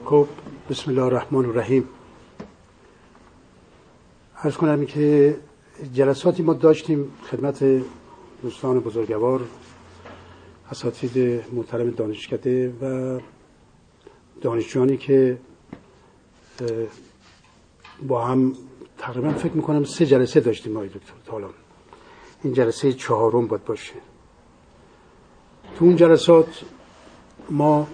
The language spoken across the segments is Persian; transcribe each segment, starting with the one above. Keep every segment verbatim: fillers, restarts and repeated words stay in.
خب بسم الله الرحمن الرحیم. عرض کنم که جلساتی ما داشتیم خدمت دوستان بزرگوار، اساتید محترم دانشکده و دانشجویانی که با هم تقریبا فکر میکنم سه جلسه داشتیم ما دکتر تالان. این جلسه چهارم باید باشه. تو اون جلسات ما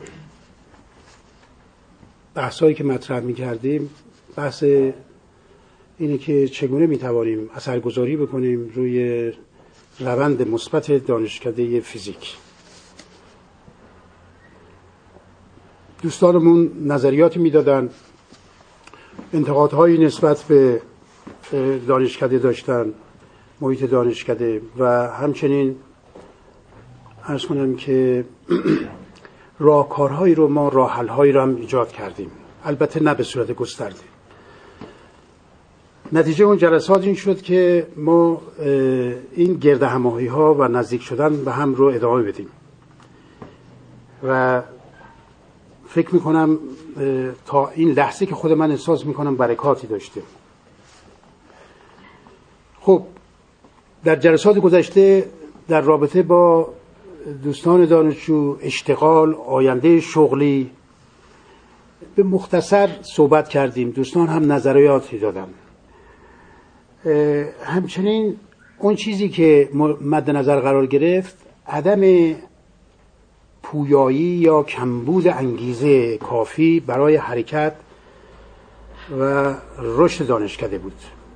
بحثایی که مطرح می‌کردیم بحث اینه که چگونه می‌توانیم اثرگذاری بکنیم روی روند مثبت دانشکده فیزیک. دوستانمون نظریاتی میدادن، انتقادهایی نسبت به دانشکده داشتن، محیط دانشکده، و همچنین عرض کنم که راهکارهایی رو ما راه‌حل‌هایی رو هم ایجاد کردیم، البته نه به صورت گسترده. نتیجه اون جلسات این شد که ما این گرد هماهی‌ها و نزدیک شدن به هم رو ادامه بدیم و فکر میکنم تا این لحظه که خود من احساس میکنم برکاتی داشته. خب در جلسات گذشته در رابطه با دوستان دانشجو، اشتغال، آینده شغلی به مختصر صحبت کردیم. دوستان هم نظریاتی دادن. همچنین اون چیزی که مد نظر قرار گرفت عدم پویایی یا کمبود انگیزه کافی برای حرکت و رشد دانشکده بود.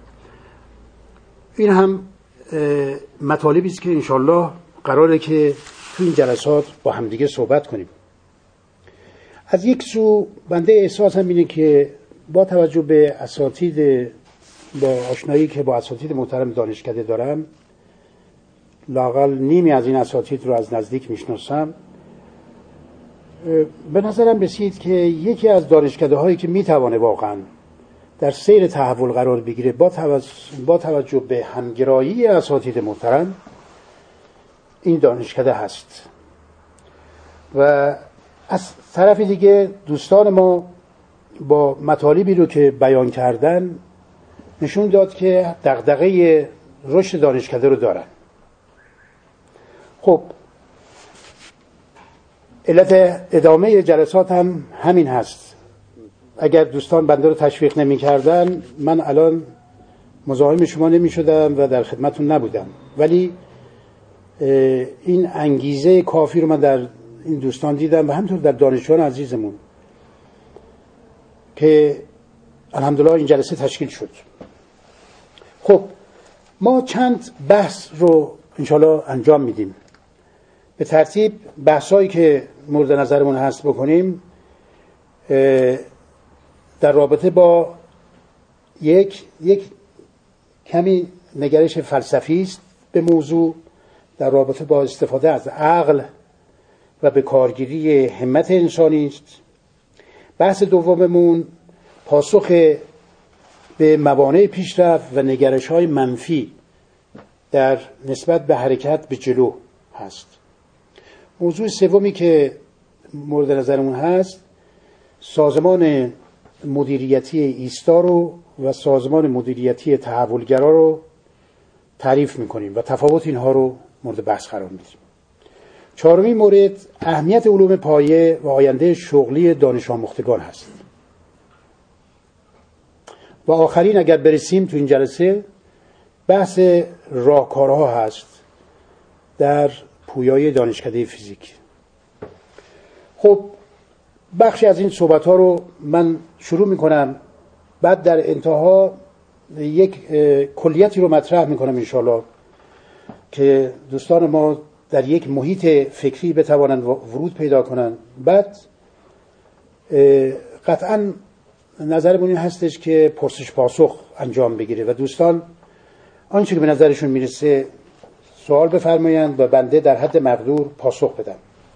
این هم مطالبی است که انشالله قراره که تو این جلسات با همدیگه صحبت کنیم. از یک سو بنده احساسم اینه که با توجه به اساتید، با آشنایی که با اساتید محترم دانشکده دارم، لااقل نیمی از این اساتید رو از نزدیک میشناسم، به نظرم رسید که یکی از دانشکده هایی که میتوانه واقعا در سیر تحول قرار بگیره با توجه, با توجه به همگرایی اساتید محترم، این دانشکده هست. و از طرف دیگه دوستان ما با مطالبی رو که بیان کردن نشون داد که دغدغه رشد دانشکده رو دارن. خب علت ادامه جلسات هم همین هست. اگر دوستان بنده رو تشویق نمی کردن من الان مزاحم شما نمی شدم و در خدمتون نبودم، ولی این انگیزه کافی رو من در این دوستان دیدم و همینطور در دانشجویان عزیزمون که الحمدلله این جلسه تشکیل شد. خب ما چند بحث رو انشالله انجام میدیم. به ترتیب بحثایی که مورد نظرمون هست بکنیم در رابطه با یک یک کمی نگرش فلسفی است به موضوع، در رابطه با استفاده از عقل و به کارگیری همت انسانی است. بحث دوممون پاسخ به موانع پیشرفت و نگرش‌های منفی در نسبت به حرکت به جلو هست. موضوع سومی که مورد نظرمون هست سازمان مدیریتی ایستا رو و سازمان مدیریتی تحولگرا رو تعریف میکنیم و تفاوت اینها رو مورد بحث قرار میدیم. چهارمین مورد اهمیت علوم پایه و آینده شغلی دانش آموختگان هست. و آخرین اگر برسیم تو این جلسه بحث راهکارها هست در پویایی دانشکده فیزیک. خب بخشی از این صحبت ها رو من شروع میکنم، بعد در انتها یک کلیتی رو مطرح میکنم انشالله که دوستان ما در یک محیط فکری بتوانند ورود پیدا کنند. بعد قطعا نظرمون این هستش که پرسش پاسخ انجام بگیره و دوستان آنچه که به نظرشون میرسه سوال بفرمایند و بنده در حد مقدور پاسخ بدم.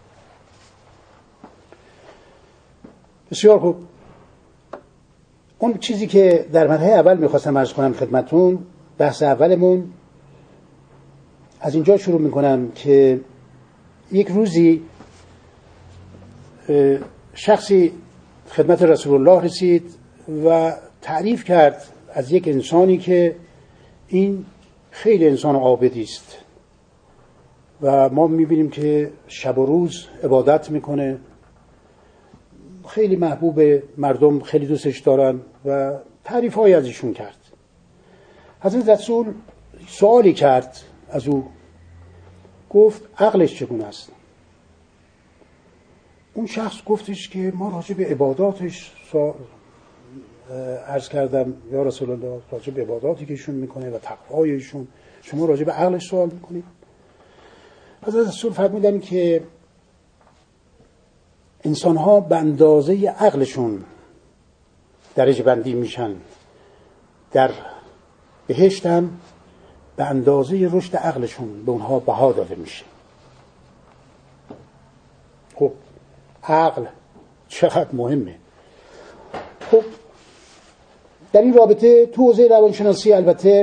بسیار خوب. اون چیزی که در مرحله اول میخواستم عرض کنم خدمتون، بحث اولمون از اینجا شروع میکنم که یک روزی شخصی خدمت رسول الله رسید و تعریف کرد از یک انسانی که این خیلی انسان عابدی است و ما میبینیم که شب و روز عبادت میکنه، خیلی محبوب مردم، خیلی دوستش دارن و تعریف های از ایشون کرد. حضرت رسول سوالی کرد از او، گفت عقلش چگونه است؟ اون شخص گفتش که ما راجع به عباداتش عرض کردم یا رسول الله، راجع به عباداتی که ایشون میکنه و تقوای ایشون، شما راجع به عقلش سوال میکنید؟ حضرت رسول فرمودن که انسان ها به اندازه عقلشون درجه بندی میشن، در بهشت هم به اندازه رشد عقلشون به اونها بها داده میشه. خب عقل چقدر مهمه. خب در این رابطه تو حوزه روانشناسی البته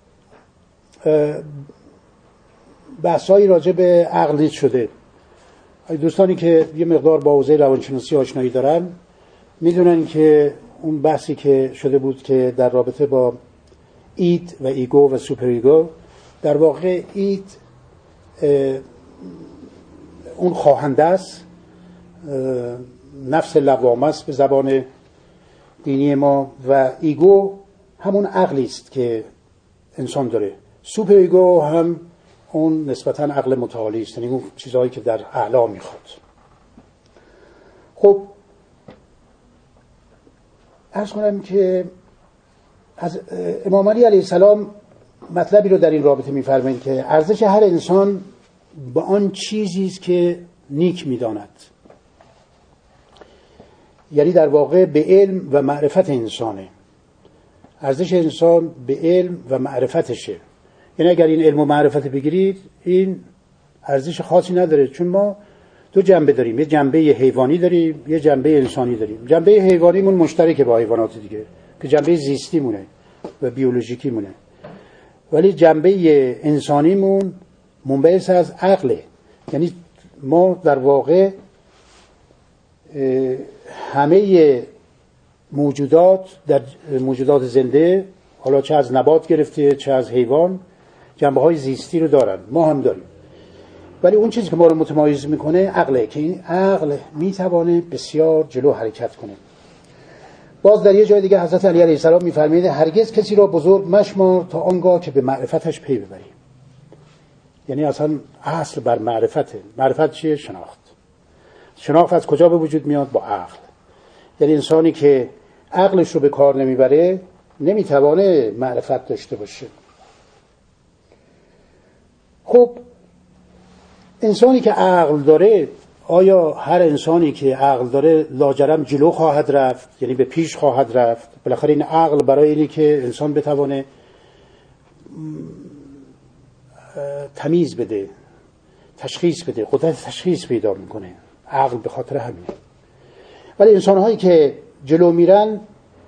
بحثایی راجع به عقل دید شده. دوستانی که یه مقدار با حوزه روانشناسی آشنایی دارن میدونن که اون بحثی که شده بود که در رابطه با اید و ایگو و سوپر ایگو، در واقع اید اون خواهنده است، نفس لوامه است به زبان دینی ما، و ایگو همون عقلی است که انسان داره. سوپر ایگو هم اون نسبتاً عقل متعالی است، یعنی اون چیزهایی که در اعلا میخواد. خب عرض کنم که از امام علی علیه السلام مطلبی رو در این رابطه میفرمایند که ارزش هر انسان با آن چیزی است که نیک میداند، یعنی در واقع به علم و معرفت انسانه. ارزش انسان به علم و معرفتشه. یعنی اگر این علم و معرفت بگیرید این ارزش خاصی نداره، چون ما دو جنبه داریم، یه جنبه حیوانی داریم، یه جنبه انسانی داریم. جنبه حیوانیمون مشترکه با حیوانات دیگه که جنبه زیستی مونه و بیولوژیکی مونه، ولی جنبه انسانیمون منبعث از عقله. یعنی ما در واقع همه موجودات در موجودات زنده، حالا چه از نبات گرفته چه از حیوان، جنبه های زیستی رو دارن، ما هم داریم. ولی اون چیزی که ما رو متمایز میکنه عقله، که این عقل میتوانه بسیار جلو حرکت کنه. باز در یه جای دیگه حضرت علی علیه السلام میفرمایند هرگز کسی را بزرگ مشمار تا آنگاه که به معرفتش پی ببری. یعنی اصلا اصل بر معرفته. معرفت چیه؟ شناخت. شناخت از کجا به وجود میاد؟ با عقل. یعنی انسانی که عقلش رو به کار نمیبره نمیتوانه معرفت داشته باشه. خب انسانی که عقل داره، آیا هر انسانی که عقل داره لاجرم جلو خواهد رفت؟ یعنی به پیش خواهد رفت؟ بالاخره این عقل برای اینی که انسان بتوانه تمیز بده، تشخیص بده، قدرت تشخیص پیدا میکنه. عقل به خاطر همینه. ولی انسان‌هایی که جلو میرن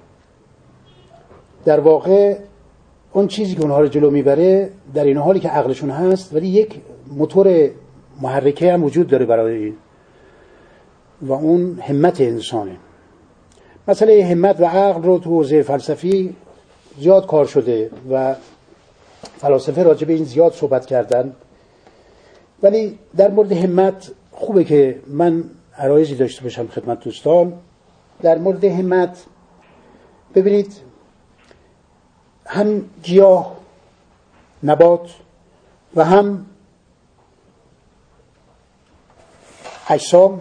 در واقع اون چیزی که اونها رو جلو میبره در این حالی که عقلشون هست، ولی یک موتور محرکه هم وجود داره برای این، و اون همت انسانه. مسئله همت و عقل رو تو حوزه فلسفی زیاد کار شده و فلاسفه راجع به این زیاد صحبت کردن، ولی در مورد همت خوبه که من عرایضی داشته باشم خدمت دوستان. در مورد همت ببینید، هم گیاه، نبات و هم اجسام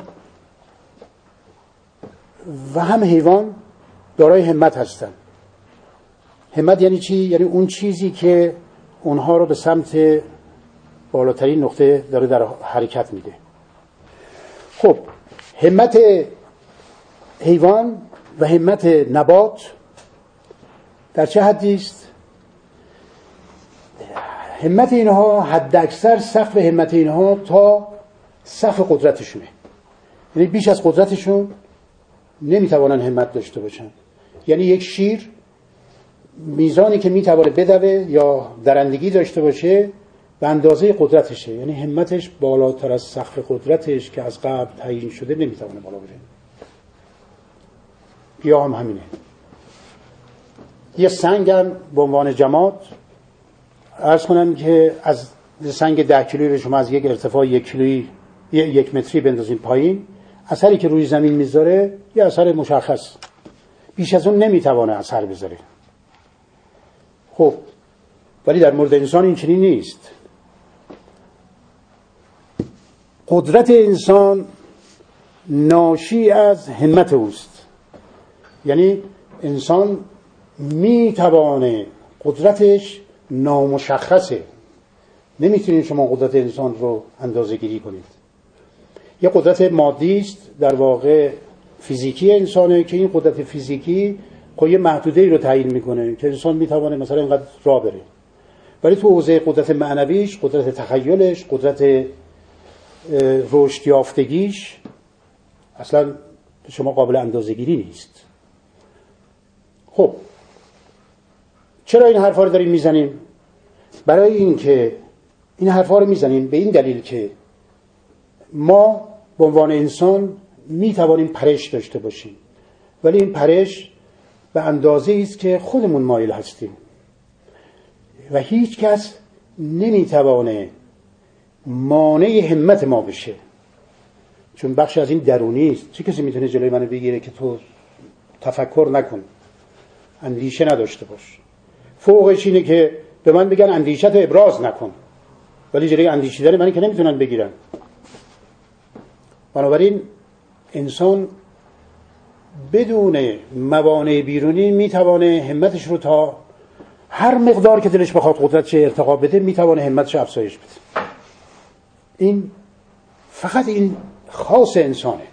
و هم حیوان دارای همت هستند. همت یعنی چی؟ یعنی اون چیزی که اونها رو به سمت بالاترین نقطه داره در حرکت میده. خب همت حیوان و همت نبات در چه حدی است؟ همت اینها حد اکثر سقف همت اینها تا سقف قدرتشونه، یعنی بیش از قدرتشون نمیتوانن همت داشته باشن. یعنی یک شیر میزانی که میتوانه بدوه یا درندگی داشته باشه به اندازه قدرتشه، یعنی همتش بالاتر از سقف قدرتش که از قبل تعیین شده نمیتونه بالا بره. گیاه هم همینه. یه سنگ هم به عنوان جماد، عرض کنم که از سنگ ده کیلویی رو شما از یک ارتفاع یک کیلویی یک متری بندازین پایین، اثری که روی زمین میذاره یه اثر مشخص، بیش از اون نمیتوانه اثر بذاره. خب ولی در مورد انسان این چنین نیست. قدرت انسان ناشی از همت اوست. یعنی انسان میتوانه، قدرتش نامشخصه، نمیتونید شما قدرت انسان رو اندازه گیری کنید. یه قدرت مادی است در واقع فیزیکی انسانه که این قدرت فیزیکی خب یه محدوده‌ای رو تعیین میکنه که انسان میتوانه مثلا اینقدر راه بره. ولی تو حوزه قدرت معنویش، قدرت تخیلش، قدرت رشد یافتگیش اصلا شما قابل اندازه‌گیری نیست. خب چرا این حرفا رو داریم میزنیم؟ برای این که این حرفا رو میزنیم به این دلیل که ما به عنوان انسان میتوانیم پرش داشته باشیم، ولی این پرش به اندازه‌ای است که خودمون مایل هستیم و هیچ کس نمیتوانه مانع همت ما بشه، چون بخش از این درونی است. چه کسی میتونه جلوی منو بگیره که تو تفکر نکن، اندیشه نداشته باش؟ فوقش اینه که به من بگن اندیشه‌تو ابراز نکن، ولی جلوی اندیشیدن من که نمیتونن بگیرن. بنابراین انسان بدون موانع بیرونی میتوانه همتش رو تا هر مقدار که دلش بخواد قدرتش ارتقا بده میتوانه همتش افزایش بده. این فقط این خاص انسانه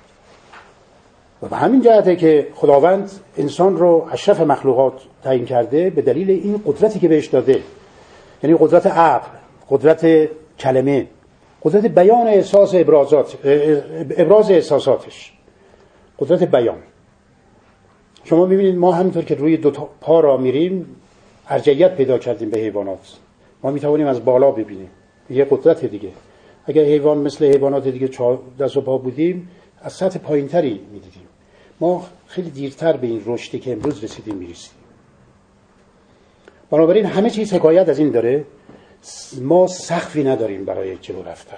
و به همین جهته که خداوند انسان رو اشرف مخلوقات تعیین کرده به دلیل این قدرتی که بهش داده، یعنی قدرت عقل، قدرت کلمه، قدرت بیان احساس ابرازات، ابراز احساساتش، قدرت بیان. شما میبینید ما همینطور که روی دو تا پا را میریم ارجحیت پیدا کردیم به حیوانات. ما میتوانیم از بالا ببینیم، یه قدرت دیگه. اگر حیوان مثل حیوانات دیگه دست و پا بودیم از سطح پایینتری میدیدیم. ما خیلی دیرتر به این رشدی که امروز رسیدیم میرسیم. بنابراین همه چیز حکایت از این داره ما سقفی نداریم برای جلو رفتن،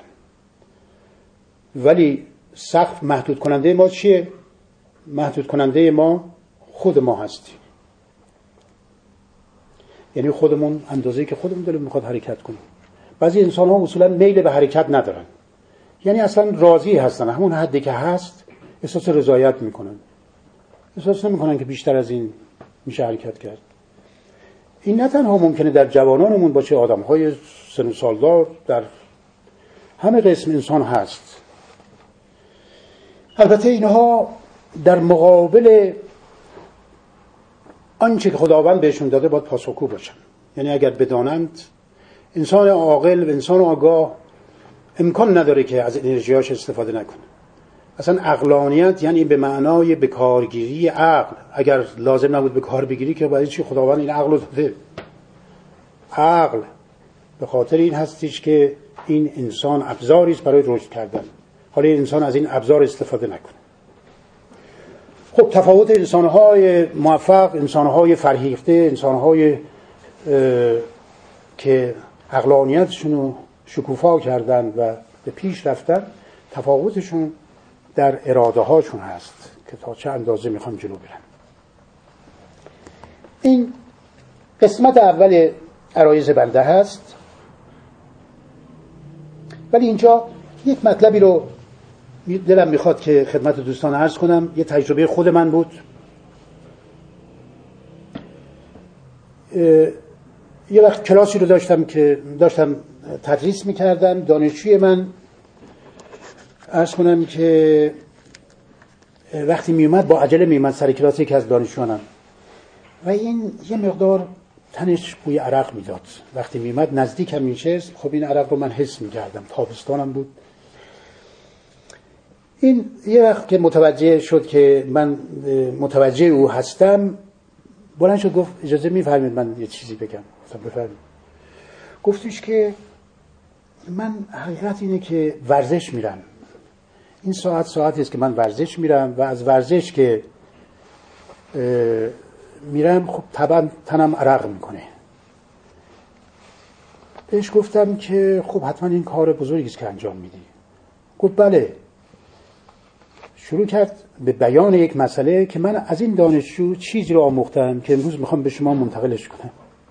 ولی سقف محدود کننده ما چیه؟ محدود کننده ما خود ما هستیم. یعنی خودمون اندازه‌ای که خودمون دلمون میخواد حرکت کنیم. بعضی انسان ها اصولا میل به حرکت ندارن، یعنی اصلا راضی هستن، همون حدی که هست احساس رضایت میکنن، احساس نمیکنن که بیشتر از این میشه حرکت کرد. این نه تنها ممکنه در جوانانمون باشه، آدم‌های سن و سالدار، در همه قسم انسان هست. البته اینها در مقابل آنچه که خداوند بهشون داده باید پاسخگو باشن. یعنی اگر بدانند انسان عاقل و انسان آگاه امکان نداره که از انرژیاش استفاده نکنه. اصلا عقلانیت یعنی به معنای بکارگیری عقل. اگر لازم نبود به کار بگیری که برای چی خداوند این عقل رو داده؟ عقل به خاطر این هستش که این انسان ابزاری است برای رشد کردن. حالا انسان از این ابزار استفاده نکنه. خب تفاوت انسان‌های موفق، انسان‌های فرهیخته، انسان‌های که عقلانیتشون رو شکوفا کردن و به پیش رفتن، تفاوتشون در اراده هاشون هست که تا چه اندازه میخوان جلو برن. این قسمت اول عرایض بنده هست. ولی اینجا یک مطلبی رو دلم میخواد که خدمت دوستان عرض کنم. یه تجربه خود من بود. یه وقت کلاسی رو داشتم که داشتم تدریس میکردم. دانشجوی من عرض کنم که وقتی میومد با عجله میومد سر کلاس یکی از دانشجویانم و این یه مقدار تنش بوی عرق میداد. وقتی میومد نزدیکم میشست، خب این عرق رو من حس میکردم. تابستانم بود. این یه وقت که متوجه شد که من متوجه او هستم، بلند شد گفت اجازه میفرمید من یه چیزی بگم؟ گفتم بفرمایید. گفتش که من حقیقت اینه که ورزش میرم. این ساعت ساعتی است که من ورزش میرم و از ورزش که میرم خب طبعا تنم عرق میکنه. بهش گفتم که خب حتما این کار بزرگی است که انجام میدی. گفت بله. شروع کرد به بیان یک مسئله که من از این دانشجو چیزی رو آموختم که امروز میخوام به شما منتقلش کنم.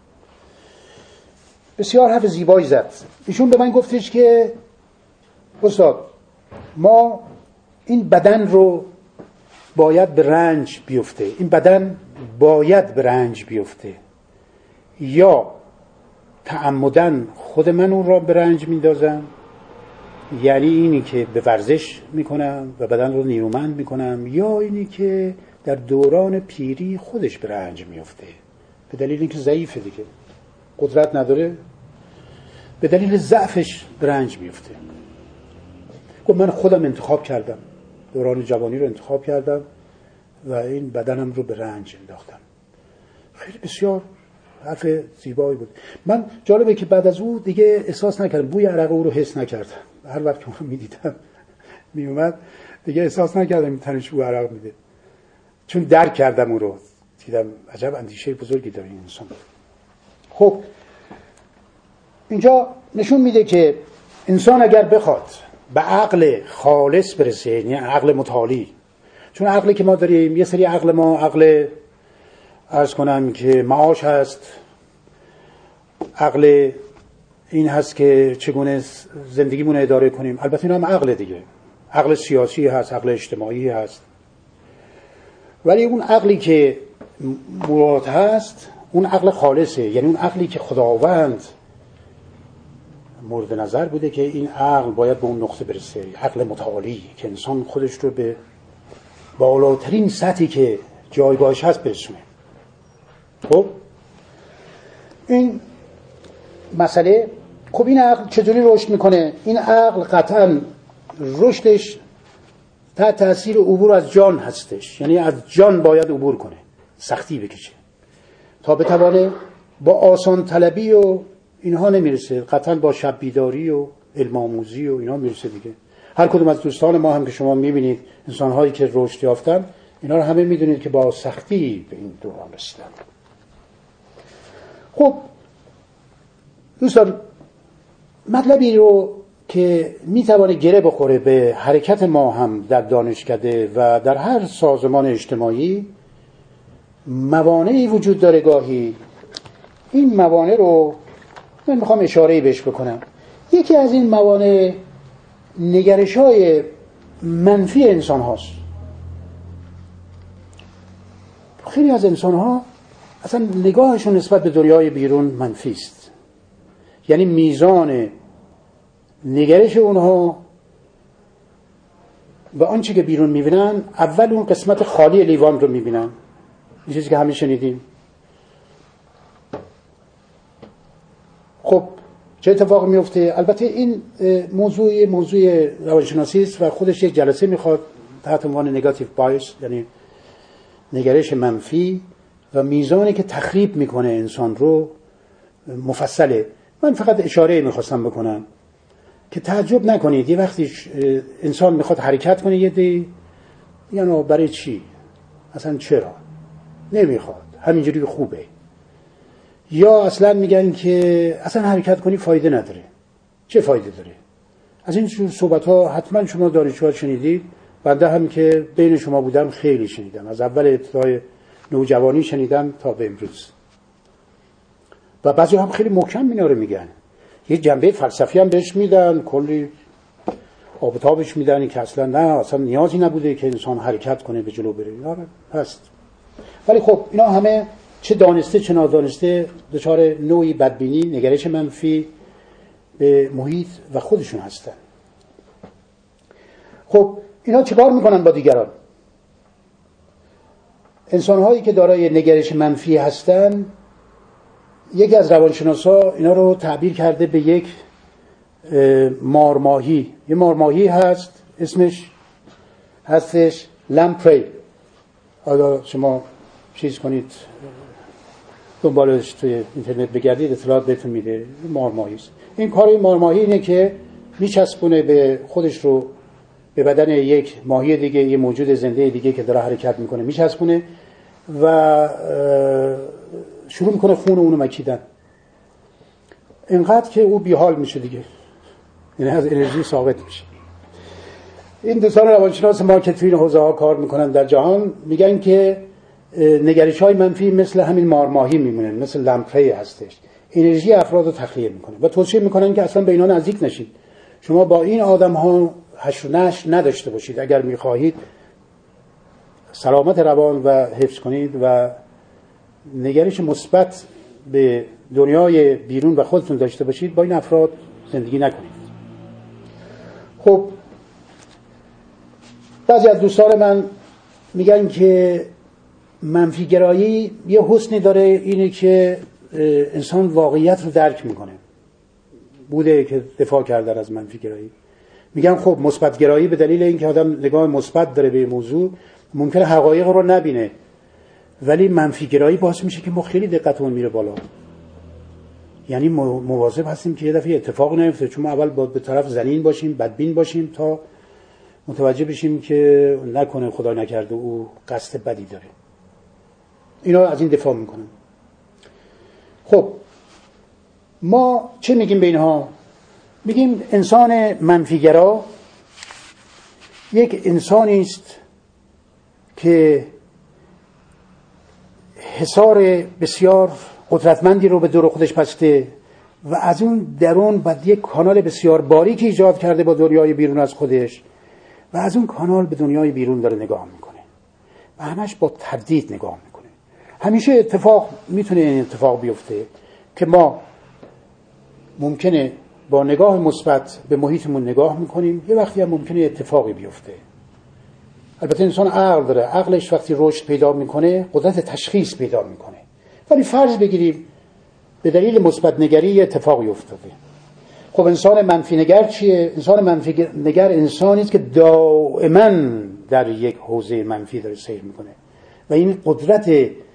بسیار حرف زیبایی زد. ایشون به من گفتش که استاد ما این بدن رو باید به رنج بیفته، این بدن باید به رنج بیفته، یا تعمدن خود من اون را به رنج میندازم، یعنی اینی که به ورزش میکنم و بدن رو نیرومند میکنم، یا اینی که در دوران پیری خودش به رنج میفته به دلیل اینکه ضعیفه دیگه، قدرت نداره، به دلیل ضعفش به رنج میفته. گفت من خودم انتخاب کردم، دوران جوانی رو انتخاب کردم و این بدنم رو به رنج انداختم. خیلی بسیار حرف زیبایی بود. من جالبه که بعد از او دیگه احساس نکردم، بوی عرق او رو حس نکردم. هر وقت که اون میدیدم میومد دیگه احساس نکردم این تنش بوی عرق میده، چون درک کردم او رو. دیدم عجب اندیشه بزرگی داره این انسان. خب اینجا نشون میده که انسان اگر بخواد به عقل خالص برسه، یعنی عقل متعالی، چون عقلی که ما داریم یه سری عقل ما عقل عرض کنم که معاش هست، عقل این هست که چگونه زندگیمون اداره کنیم، البته اینا هم عقل دیگه، عقل سیاسی هست، عقل اجتماعی هست، ولی اون عقلی که مراد هست اون عقل خالصه، یعنی اون عقلی که خداوند مورد نظر بوده که این عقل باید به اون نقطه برسه، عقل متعالی که انسان خودش رو به بالاترین سطحی که جایگاهش هست برسونه. خب این مسئله، خب این عقل چجوری رشد میکنه؟ این عقل قطعا رشدش تحت تاثیر عبور از جان هستش، یعنی از جان باید عبور کنه، سختی بکشه تا بتوانه. با آسان طلبی و اینها نمیرسه، قطعا با شب بیداری و علم آموزی و اینها میرسه دیگه. هر کدوم از دوستان ما هم که شما میبینید انسان‌هایی که رشد یافتن، اینا رو همه میدونید که با سختی به این دوران رسیدن. خب دوستان، مطلبی رو که میتوانه گره بخوره به حرکت ما هم در دانشکده و در هر سازمان اجتماعی، موانعی وجود داره گاهی. این موانع رو من میخوام اشاره‌ای بهش بکنم. یکی از این موانع نگرش‌های منفی انسان هاست. خیلی از انسان ها اصلا نگاهشون نسبت به دنیای بیرون منفی است، یعنی میزان نگرش اونها و آنچه که بیرون میبینن، اول اون قسمت خالی لیوان رو میبینن. این چیزی که همه شنیدیم. خب چه اتفاق میفته؟ البته این موضوع موضوع روانشناسی است و خودش یک جلسه میخواد تحت عنوان نگاتیو بایس، یعنی نگرش منفی و میزانی که تخریب میکنه انسان رو، مفصله. من فقط اشاره میخواستم بکنم که تعجب نکنید یه وقتی انسان میخواد حرکت کنه یه دی یعنی برای چی؟ اصلا چرا؟ نمیخواد، همینجوری خوبه. یا اصلا میگن که اصلا حرکت کنی فایده نداره. چه فایده داره؟ از این صحبت ها حتما شما دانشجوها شنیدید، بنده هم که بین شما بودم خیلی شنیدم، از اول ابتدای نوجوانی شنیدم تا به امروز. و بعضی هم خیلی محکم اینا رو میگن، یه جنبه فلسفی هم بهش میدن، کلی آب و تابش میدن که اصلا نه، اصلا نیازی نبوده که انسان حرکت کنه به جلو بره. آره هست. ولی خب اینا همه چه دانسته چه نادانسته دچار نوعی بدبینی، نگرش منفی به محیط و خودشون هستن. خب اینا چیکار میکنن با دیگران؟ انسان‌هایی که دارای نگرش منفی هستن، یکی از روانشناسا اینا رو تعبیر کرده به یک مارماهی. یه مارماهی هست اسمش هستش لمپری. حالا شما چیز کنید دنبالش توی اینترنت بگردید اطلاعات بهتون میده. مارماهی است. این کار مارماهی اینه که میچسبونه به خودش رو به بدن یک ماهی دیگه، یه موجود زنده دیگه که داره حرکت میکنه میچسبونه و شروع میکنه خون اونو مکیدن، اینقدر که او بیحال میشه دیگه، یعنی از انرژی ساقط میشه. این دوستان روانشناس ما که توی این حوزه ها کار میکنن در جهان میگن که نگرش های منفی مثل همین مارماهی میمونن، مثل لمپری هستش، انرژی افراد رو تخلیه میکنه و توصیه میکنن که اصلا به اینا نزدیک نشید. شما با این آدم ها حشر و نشر نداشته باشید اگر میخواهید سلامت روان و حفظ کنید و نگرش مثبت به دنیای بیرون و خودتون داشته باشید، با این افراد زندگی نکنید. خب بعضی از دوستان من میگن که منفی گرایی یه حسنی داره، اینه که انسان واقعیت رو درک میکنه. بوده که دفاع کردن از منفی گرایی، میگن خب مثبت گرایی به دلیل اینکه آدم نگاه مثبت داره به موضوع ممکنه حقایق رو نبینه، ولی منفی گرایی باعث میشه که ما خیلی دقتمون میره بالا، یعنی مواظب هستیم که یه دفعه اتفاق نیفته، چون ما اول باید به طرف زنین باشیم، بدبین باشیم تا متوجه بشیم که نکنه خدا نکرده او قصد بدی داره. اینا از این دفاع میکنن. خب ما چه میگیم به اینها؟ میگیم انسان منفیگرا یک انسانی است که حصار بسیار قدرتمندی رو به دور خودش بسته و از اون درون بعد یک کانال بسیار باریکی ایجاد کرده با دنیای بیرون از خودش و از اون کانال به دنیای بیرون داره نگاه میکنه و همش با تردید نگاه میکنه. همیشه اتفاق میتونه این اتفاق بیفته که ما ممکنه با نگاه مثبت به محیطمون نگاه میکنیم، یه وقتی هم ممکنه اتفاقی بیفته. البته انسان عقل داره، عقلش وقتی رشد پیدا میکنه قدرت تشخیص پیدا میکنه، ولی فرض بگیریم به دلیل مثبت نگری اتفاقی افتاده. خب انسان منفی نگر چیه؟ انسان منفی نگر انسانی است که دائما در یک حوزه منفی داره سیر میکنه و این قدرت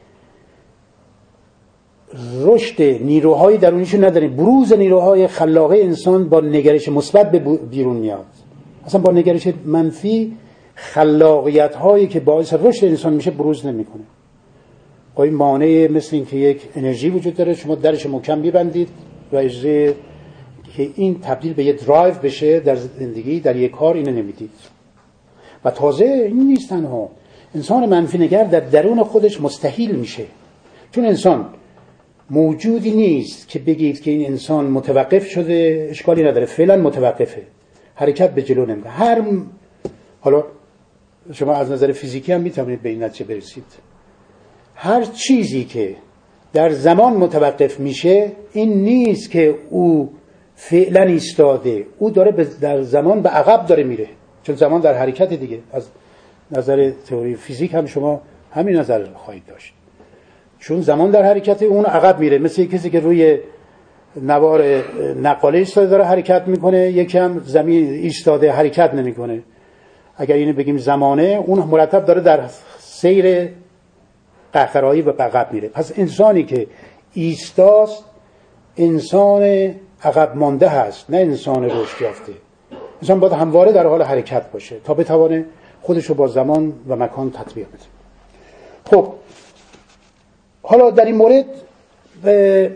رشد نیروهای درونیشو نداره. بروز نیروهای خلاقه انسان با نگرش مثبت به بیرون میاد. اصلا با نگرش منفی خلاقیت هایی که باعث رشد انسان میشه بروز نمیکنه. این مانع مثل این که یک انرژی وجود داره، شما درش محکم میبندید و اجازه که این تبدیل به یه درایو بشه در زندگی، در یک کار، اینو نمیدید. و تازه این نیست تنها، انسان منفی نگر در درون خودش مستحیل میشه، چون انسان موجودی نیست که بگید که این انسان متوقف شده، اشکالی نداره، فعلا متوقفه، حرکت به جلو نمیده. هر حالا شما از نظر فیزیکی هم میتونید به این نتیجه برسید، هر چیزی که در زمان متوقف میشه این نیست که او فعلا ایستاده، او داره در زمان به عقب داره میره، چون زمان در حرکت دیگه. از نظر تئوری فیزیک هم شما همین نظر خواهید داشت، چون زمان در حرکت، اون عقب میره. مثل کسی که روی نوار نقاله ایستاده داره حرکت میکنه، یکی هم زمین ایستاده حرکت نمیکنه. اگر اینو بگیم زمانه، اون مرتب داره در سیر قهقرایی و عقب میره. پس انسانی که ایستاست انسان عقب مانده هست، نه انسان رشد یافته. انسان باید همواره در حال حرکت باشه تا بتوانه خودش رو با زمان و مکان تطبیق بده. خب حالا در این مورد به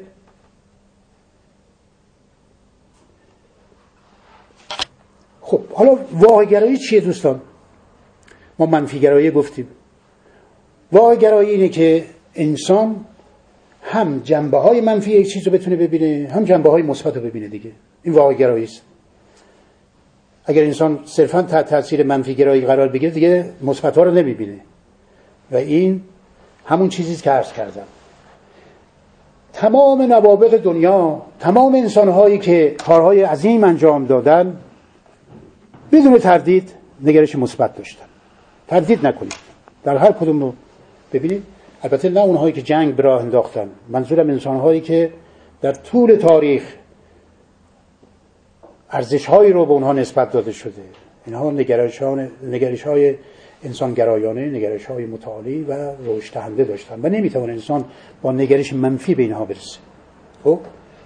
خب حالا واقع گرایی چیه دوستان؟ ما منفی گرایی گفتیم. واقع گرایی اینه که انسان هم جنبه های منفی یک چیز رو بتونه ببینه، هم جنبه های مثبت رو ببینه دیگه. این واقع گرایی است. اگر انسان صرفا تحت تاثیر منفی گرایی قرار بگیره دیگه مثبت ها رو نمیبینه و این همون چیزیست که عرض کردم. تمام نوابغ دنیا، تمام انسان‌هایی که کارهای عظیم انجام دادن بدون تردید نگرش مثبت داشتن. تردید نکنید در هر کدوم رو ببینید. البته نه اونهایی که جنگ به راه انداختن، منظورم انسان‌هایی که در طول تاریخ ارزش‌هایی رو به اونها نسبت داده شده. اینها نگرش‌های نگرش‌های انسانگرایانه، نگرش‌های متعالی و رشد دهنده داشتن و نمیتونه انسان با نگرش منفی به اینها برسه. خب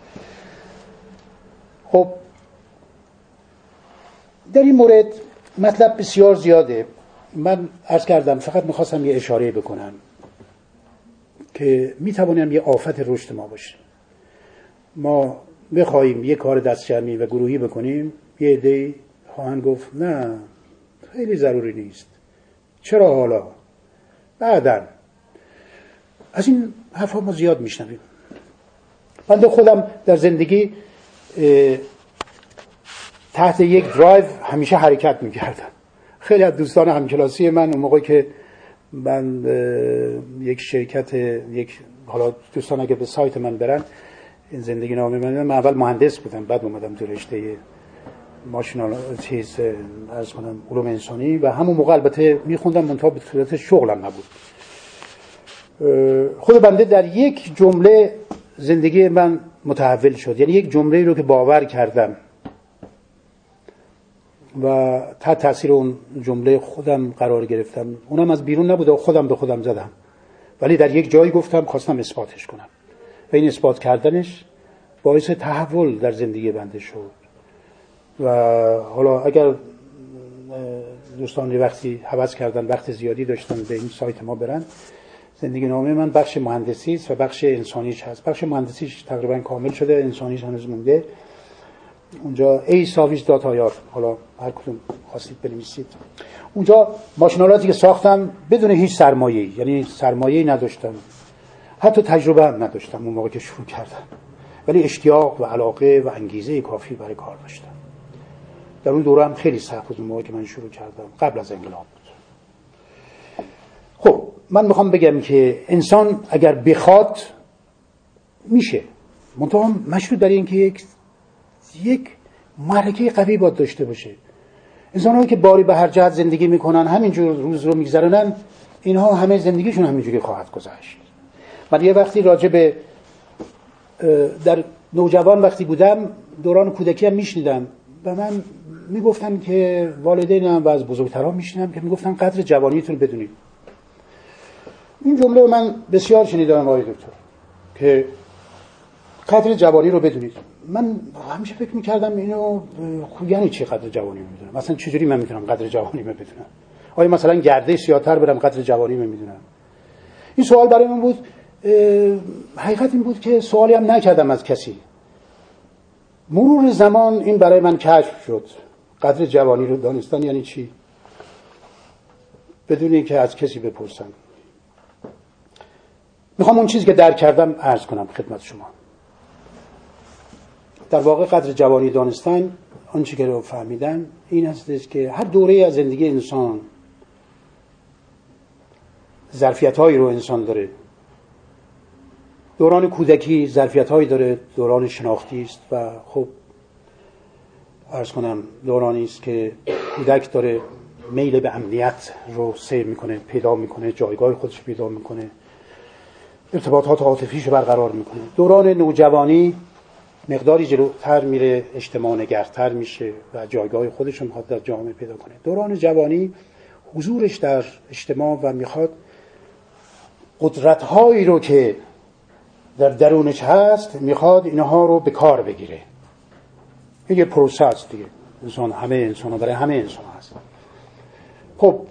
خب در این مورد مطلب بسیار زیاده. من عرض کردم فقط میخواستم یه اشاره بکنم. که میتوانیم یه آفت رشد ما باشه. ما بخوایم یه کار دست جمعی و گروهی بکنیم، یه عده‌ای خواهند گفت نه خیلی ضروری نیست، چرا حالا، بعداً. از این حرفا ما زیاد میشنویم. من خودم در زندگی تحت یک درایو همیشه حرکت میکردم. خیلی از دوستان همکلاسی من اون موقع که من یک شرکت، یک حالا دوستان اگه به سایت من برن این زندگی نامه من، من اول مهندس بودم، بعد اومدم تو رشته ماشینال چیز عرض کنم علوم انسانی و همون موقع البته میخوندم منتها به صورت شغلم نبود. خود بنده در یک جمله زندگی من متحول شد، یعنی یک جمله رو که باور کردم و تحت تاثیر اون جمله خودم قرار گرفتم، اونم از بیرون نبود و خودم به خودم زدم، ولی در یک جایی گفتم خواستم اثباتش کنم و این اثبات کردنش باعث تحول در زندگی بنده شد. و حالا اگر دوستان وقتی حوض کردن وقت زیادی داشتن به این سایت ما برن، زندگی نامه من بخش مهندسی است و بخش انسانیش هست. بخش مهندسیش تقریبا کامل شده، انسانیش هنوز مونده. اونجا ای ساویز داتایار، حالا هر کدوم خواستید بنویسید. اونجا ماشینالاتی که ساختم بدون هیچ سرمایه‌ای، یعنی سرمایه‌ای نداشتم، حتی تجربه هم نداشتم اون موقع که شروع کردم، ولی اشتیاق و علاقه و انگیزه کافی برای کار داشتم. در اون دوره هم خیلی سخت بود اون موقع که من شروع کردم، قبل از انقلاب بود. خب من میخوام بگم که انسان اگر بخواد میشه، منتها مشروط برای اینکه یک یک محرکه قوی باید داشته باشه. انسان‌هایی که باری به هر جهت زندگی میکنن، همینجور روز رو میگذرونن، اینها همه زندگیشون همینجوری خواهد گذشت. من یه وقتی راجع به در نوجوان وقتی بودم، دوران کودکی هم میشنیدم و من میگفتن که والدینم و از بزرگتران میشنیدم که میگفتن قدر جوانیتون بدونید. این جمله من بسیار شنیدم آقای دکتر که قدر جوانی رو بدونید. من همیشه فکر میکردم اینو خب یعنی چی قدر جوانی میدونم؟ مثلا چجوری من میتونم قدر جوانی رو بدونم؟ آیا مثلا گرده سیاه‌تر برم قدر جوانی رو میدونم؟ این سوال برای من بود. حقیقت این بود که سوالی هم نکردم از کسی. مرور زمان این برای من کشف شد. قدر جوانی رو دانستن یعنی چی؟ بدون اینکه از کسی بپرسم. میخوام اون چیزی که درک کردم عرض کنم خدمت شما. در واقع قدر جوانی دانستن، آنچه که رو فهمیدن این هستش که هر دوره از زندگی انسان ظرفیت‌هایی رو انسان داره. دوران کودکی ظرفیت‌هایی داره، دوران شناختی است و خب عرض کنم دورانی است که کودک داره میل به امنیت رو سیر میکنه، پیدا میکنه، جایگاه خودش پیدا میکنه، ارتباطات عاطفیش رو برقرار میکنه. دوران نوجوانی مقداری جلوتر میره، اجتماع نگرتر میشه و جایگاه خودش رو میخواد در جامعه پیدا کنه. دوران جوانی حضورش در اجتماع و میخواد قدرت‌هایی رو که در درونش هست میخواد اینها رو به کار بگیره. این یه پروسه است دیگه. انسان، همه انسان ها، برای همه انسان ها هست. خب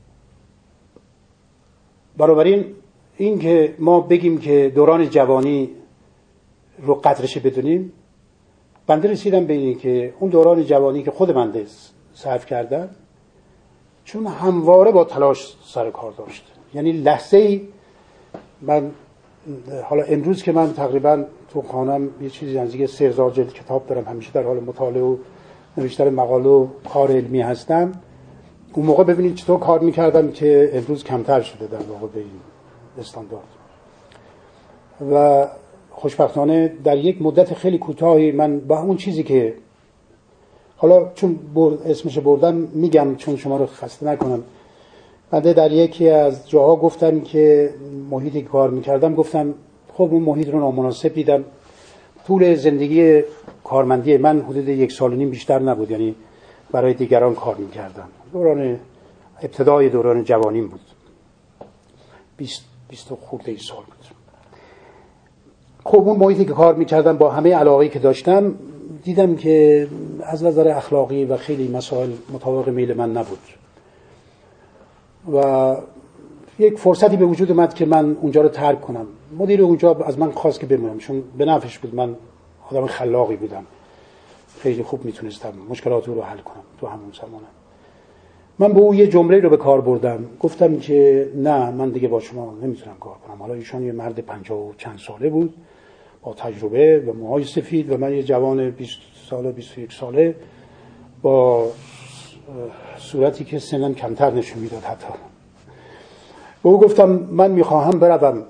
بنابراین این که ما بگیم که دوران جوانی رو قدرش بدونیم، بنده رسیدم به این که اون دوران جوانی که خود بنده صرف کردم، چون همواره با تلاش سر کار داشت. یعنی لحظه‌ای من حالا امروز که من تقریبا تو خانم یه چیزی نزدیک سه هزار جلد کتاب دارم، همیشه در حال مطالعه و نوشتن مقاله و کار علمی هستم. اون موقع ببینید چطور کار میکردم که امروز کمتر شده در واقع به این استاندارد. و خوشبختانه در یک مدت خیلی کوتاهی من با اون چیزی که حالا چون اسمش بردم میگم چون شما رو خسته نکنم، بعد در یکی از جاها گفتم که محیطی که کار میکردم، گفتم خب اون محیط رو نامناسب دیدم. طول زندگی کارمندی من حدود یک سال و نیم بیشتر نبود، یعنی برای دیگران کار میکردم. دوران ابتدای دوران جوانیم بود، بیست بیست و خورده ای سال بود. خب اون محیطی که کار میکردم با همه علاقه‌ای که داشتم، دیدم که از نظر اخلاقی و خیلی مسائل مطابق میل من نبود و یک فرصتی به وجود اومد که من اونجا رو ترک کنم. مدیر اونجا از من خواست که بمونم، چون به نفعش بود. من آدم خلاقی بودم، خیلی خوب میتونستم مشکلات رو حل کنم تو همون زمان. من به او یه جمله رو به کار بردم، گفتم که نه، من دیگه با شما نمیتونم کار کنم. حالا ایشان یه مرد پنجاه و چند ساله بود با تجربه و موهای سفید و من یه جوان بیست ساله بیست و یک ساله با صورتی که سنم کمتر نشون میداد. حتی به او گفتم من میخواهم بروم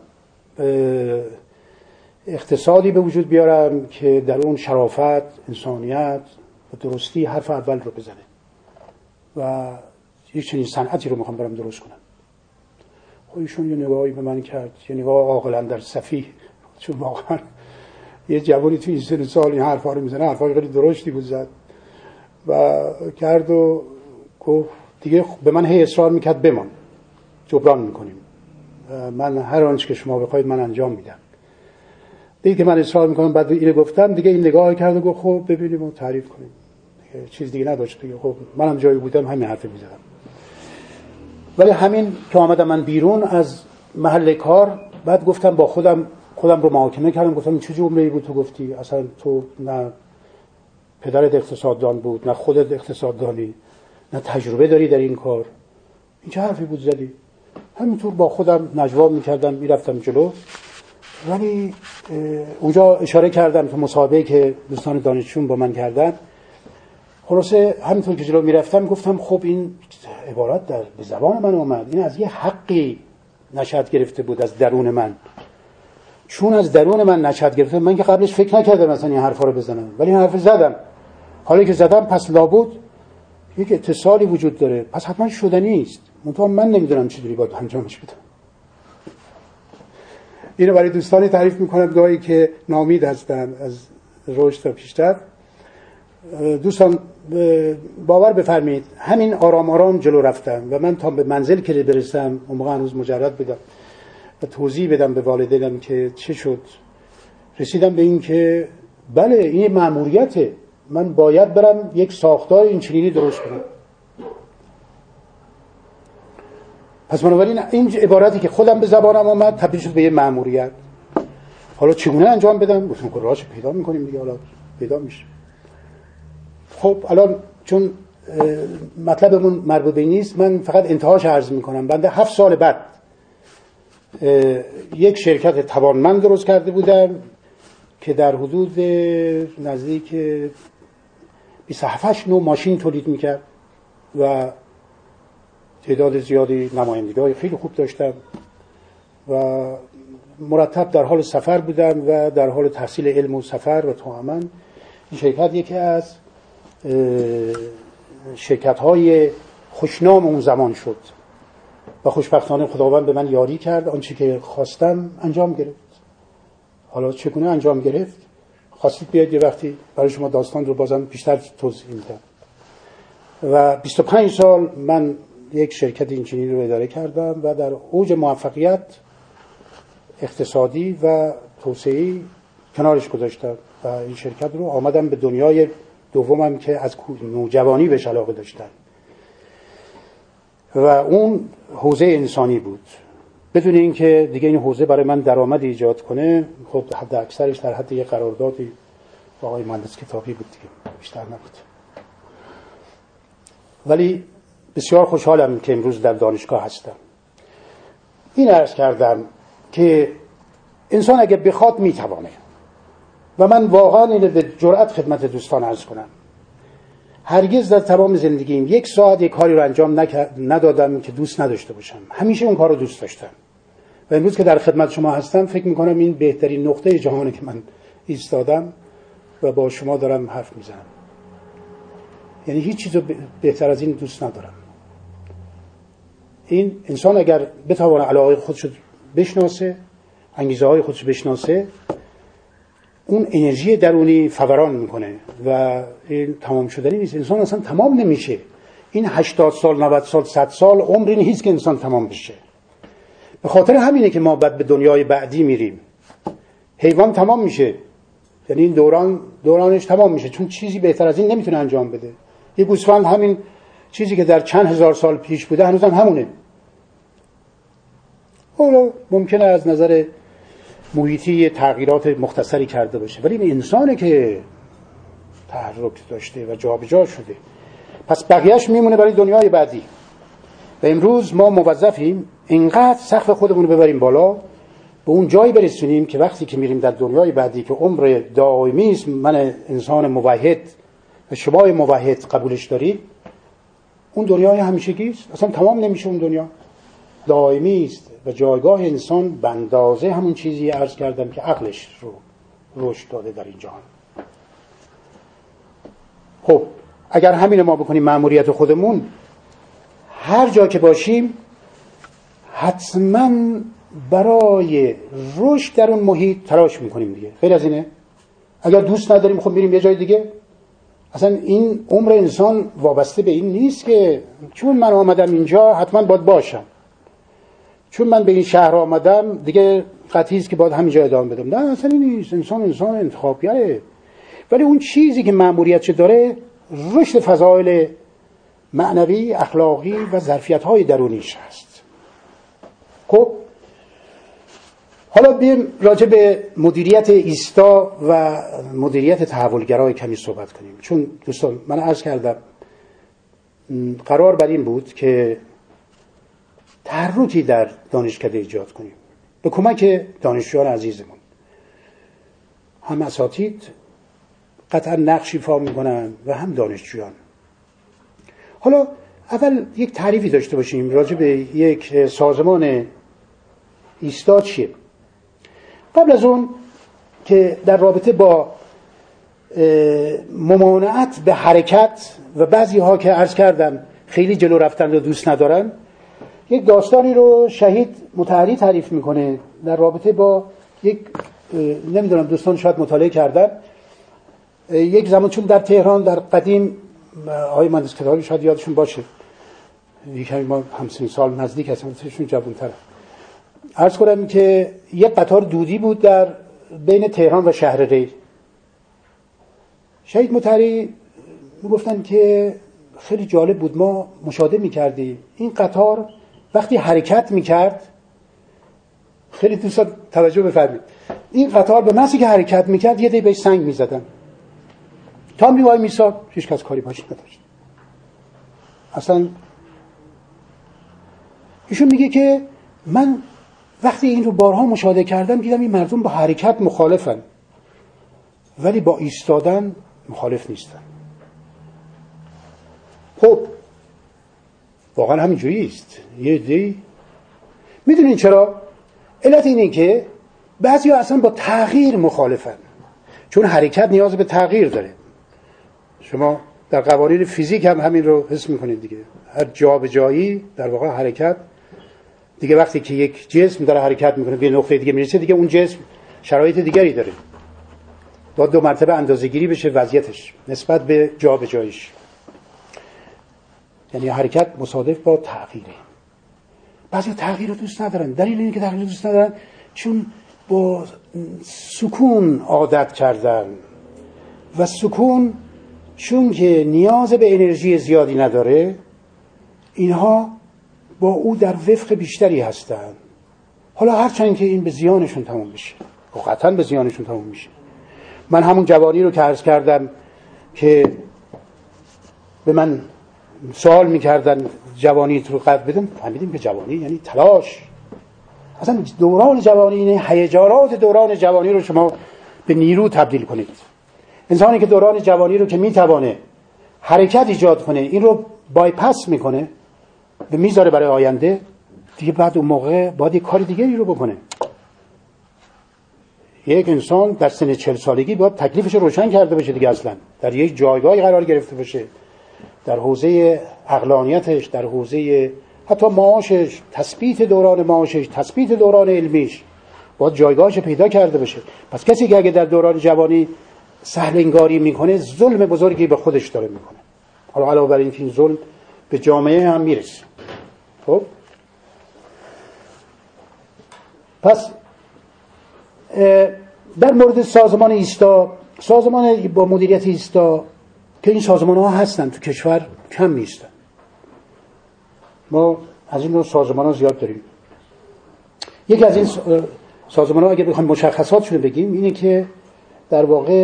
اقتصادی به وجود بیارم که در اون شرافت، انسانیت و درستی حرف اول رو بزنه و یک چنین صنعتی رو میخوام برم درست کنم. خب ایشون یه نگاهی به من کرد، یه نگاه عاقل در سفیه، چون واقعا یه جوانی توی این سن سال این حرفا رو میزنه، حرفای خیلی درشتی بود زد و کرد و گفت دیگه به من هی اصرار میکرد بمان، جبران میکنیم، من هر آنچه که شما بخواید من انجام میدم. دیگه که من اصرار میکنم، بعد اینو گفتم دیگه این نگاه کرد و گفت خب ببینیم و تعریف کنیم، دیگه چیز دیگه نداشت دیگه. خب منم جایی بودم همین حرف میزدم. ولی همین که آمدم من بیرون از محل کار، بعد گفتم با خودم خودم رو محاکمه کردم، گفتم این چه جمله‌ای بود تو گفتی؟ اصلا تو نه پدرت اقتصاددان بود، نه خودت اقتصاددانی، نه تجربه داری در این کار، این چه حرفی بود زدی؟ همینطور با خودم نجوا میکردم، میرفتم جلو. ولی اونجا اشاره کردم تو مصاحبه‌ای که دوستان دانشجویان با من کردن. خلاصه همینطور که جلو میرفتم گفتم خب این عبارت در به زبان من اومد، این از یه حقی نشأت گرفته بود از درون من. چون از درون من نشأت گرفته، من که قبلش فکر نکردم مثلا این حرفا رو بزنم، ولی این حرف زدم. حالا که زدم پس لابد یک اتصالی وجود داره، پس حتما شدنی است. منتها من نمیدونم چجوری باید انجامش بدم. اینو برای دوستانی تعریف میکنم گاهی که ناامید هستن از رشد تا پیشرفت. دوستان باور بفرمایید همین آرام آرام جلو رفتم و من تا به منزل که برسم، اون موقع هنوز مجرد بودم و توضیح بدم به والدینم که چه شد، رسیدم به این که بله این مأموریته، من باید برم یک ساختار این چنینی درست کنم. پس بنابراین این عبارتی که خودم به زبانم آمد تبدیل شد به یه مأموریت. حالا چگونه انجام بدم؟ گفتم که راهش پیدا می‌کنیم دیگه، حالا پیدا میشه. خب الان چون مطلبمون مربوط به نیست، من فقط انتهاش عرض می‌کنم. بنده هفت سال بعد یک شرکت توانمند درست کرده بودم که در حدود نزدیک بیست و هفت نوع ماشین تولید می‌کرد و تعداد زیادی نمایندگی‌های خیلی خوب داشتم و مرتب در حال سفر بودم و در حال تحصیل علم و سفر و توأماً. این شرکت یکی از شرکت‌های خوشنام اون زمان شد و خوشبختانه خداوند به من یاری کرد، آنچه که خواستم انجام گرفت. حالا چگونه انجام گرفت؟ خواستید بیاید یه وقتی برای شما داستان رو بازم بیشتر توضیح میدم. و بیست و پنج سال من یک شرکت اینجوری رو اداره کردم و در اوج موفقیت اقتصادی و توسعه‌ای کنارش گذاشتم و این شرکت رو آمدم به دنیای دومم که از نوجوانی بهش علاقه داشتم و اون حوزه انسانی بود. بدون اینکه دیگه این حوزه برای من درآمد ایجاد کنه، خب حد اکثرش در حد یک قراردادی با آقای مهندس کتابی بود دیگه، بیشتر نبود. ولی بسیار خوشحالم که امروز در دانشگاه هستم. این عرض کردم که انسان اگه بخواد میتوانه و من واقعا اینو به جرأت خدمت دوستان عرض کنم. هرگز در تمام زندگیم یک ساعت یک کاری رو انجام ندادم که دوست نداشته باشم. همیشه اون کار رو دوست داشتم و امروز که در خدمت شما هستم فکر میکنم این بهترین نقطه جهانه که من ایستادم و با شما دارم حرف میزنم. یعنی هیچ چیز رو بهتر از این دوست ندارم. این انسان اگر بتوانه علاقه خودشو بشناسه، انگیزه های خودشو بشناسه، اون انرژی درونی فوران میکنه و این تمام شدنی نیست. انسان اصلا تمام نمیشه. این هشتاد سال، نود سال، صد سال عمری نیست که انسان تمام بشه. به خاطر همینه که ما بعد به دنیای بعدی میریم. حیوان تمام میشه، یعنی این دوران دورانش تمام میشه، چون چیزی بهتر از این نمیتونه انجام بده. یه گوسفند همین چیزی که در چند هزار سال پیش بوده هنوز هم همونه. حالا ممکنه از نظر محیطی تغییرات مختصری کرده باشه، ولی این انسانه که تحرک داشته و جابجا شده. پس بقیهش میمونه برای دنیای بعدی. و امروز ما موظفیم اینقدر سقف خودمون رو ببریم بالا، به اون جایی برسونیم که وقتی که میریم در دنیای بعدی که عمر دائمی است، من انسان موحد و شما موحد قبولش دارید، اون دنیای همیشگی است، اصلا تمام نمیشه. اون دنیا دائمی است و جایگاه انسان به اندازه همون چیزی عرض کردم که عقلش رو رشد داده در این جهان. خب اگر همین ما بکنیم مأموریت خودمون، هر جا که باشیم حتما برای رشد در اون محیط تلاش میکنیم دیگه، غیر از اینه. اگر دوست نداریم خب میریم یه جای دیگه. اصلا این عمر انسان وابسته به این نیست که چون من آمدم اینجا حتما باید باشم، چون من به این شهر آمدم دیگه قطعی است که باید همینجا ادامه بدم. نه، اصلا این نیست. انسان انسان انتخابگره، ولی اون چیزی که مأموریتش داره رشد فضایل معنوی، اخلاقی و ظرفیت‌های درونیش هست. خب حالا بیایم راجع به مدیریت ایستا و مدیریت تحولگرای کمی صحبت کنیم. چون دوستان من عرض کردم قرار بر این بود که تحرکی در دانشکده ایجاد کنیم به کمک دانشجویان عزیزمون. هم اساتید قطعا نقشی ایفا میکنن و هم دانشجویان. حالا اول یک تعریفی داشته باشیم راجع به یک سازمان ایستا چیه. قبل از اون که در رابطه با ممانعت به حرکت و بعضی ها که عرض کردم خیلی جلو رفتن رو دوست ندارن، یک داستانی رو شهید مطهری تعریف میکنه در رابطه با یک، نمیدونم دوستان شاید مطالعه کردن، یک زمان چون در تهران در قدیم آقای مهندس کتابی شاید یادشون باشه، یکمی ما همسن سال نزدیک هستن، سهشون جوان‌تره، عرض کنم که یک قطار دودی بود در بین تهران و شهر ری. شهید مطهری میگفتن که خیلی جالب بود، ما مشاهده میکردیم این قطار وقتی حرکت میکرد، خیلی دوستان توجه بفرمایید، این قطار به محضی که حرکت میکرد یه دی بهش سنگ میزدن تا میوای میساد، هیچ کس کاری باش نداشت. اصلا ایشون میگه که من وقتی این رو بارها مشاهده کردم دیدم این مردم با حرکت مخالفن ولی با ایستادن مخالف نیستن. خب واقعا همینجوری است. یه دی میدونین چرا؟ علت اینه که بعضیا اصلا با تغییر مخالفن، چون حرکت نیاز به تغییر داره. شما در قوانین فیزیک هم همین رو حس میکنید دیگه، هر جا به جایی در واقع حرکت دیگه، وقتی که یک جسم داره حرکت میکنه به نقطه دیگه میرسه دیگه اون جسم شرایط دیگری داره، باید دو مرتبه اندازه‌گیری بشه وضعیتش نسبت به جا به جایش. یعنی حرکت مصادف با تغییره. بعضی تغییر رو دوست ندارن. دلیل اینه که تغییر رو دوست ندارن چون با سکون عادت کردن و سکون چون که نیاز به انرژی زیادی نداره، اینها با او در وفق بیشتری هستن. حالا هرچند که این به زیانشون تموم بشه، قطعا به زیانشون تموم میشه. من همون جوانی رو که عرض کردم که به من سوال میکردن جوانی رو قد بدم، فهمیدیم که جوانی یعنی تلاش. اصلا دوران جوانی اینه، هیجانات دوران جوانی رو شما به نیرو تبدیل کنید. انسانی که دوران جوانی رو که میتوانه حرکت ایجاد کنه این رو بایپاس میکنه به میذاره برای آینده، دیگه بعد اون موقع باید یک کار دیگری رو بکنه. یک انسان در سن چهل سالگی باید تکلیفش روشن کرده باشه دیگه، اصلا در یک جایگاهی قرار گرفته باشه، در حوزه عقلانیتش، در حوزه حتی معاشش، تثبیت دوران معاشش، تثبیت دوران علمیش، باید جایگاهش پیدا کرده باشه. پس کسی که اگه در دوران جوانی سهل انگاری میکنه ظلم بزرگی به خودش داره میکنه. حالا علاوه بر این که این ظلم به جامعه هم میرسه. خب پس در مورد سازمان ایستا، سازمان با مدیریت ایستا که این سازمان ها هستن تو کشور کم نیستن، ما از این نوع سازمان ها زیاد داریم. یکی از این سازمان ها اگر بخوایم مشخصاتشون رو بگیم اینه که در واقع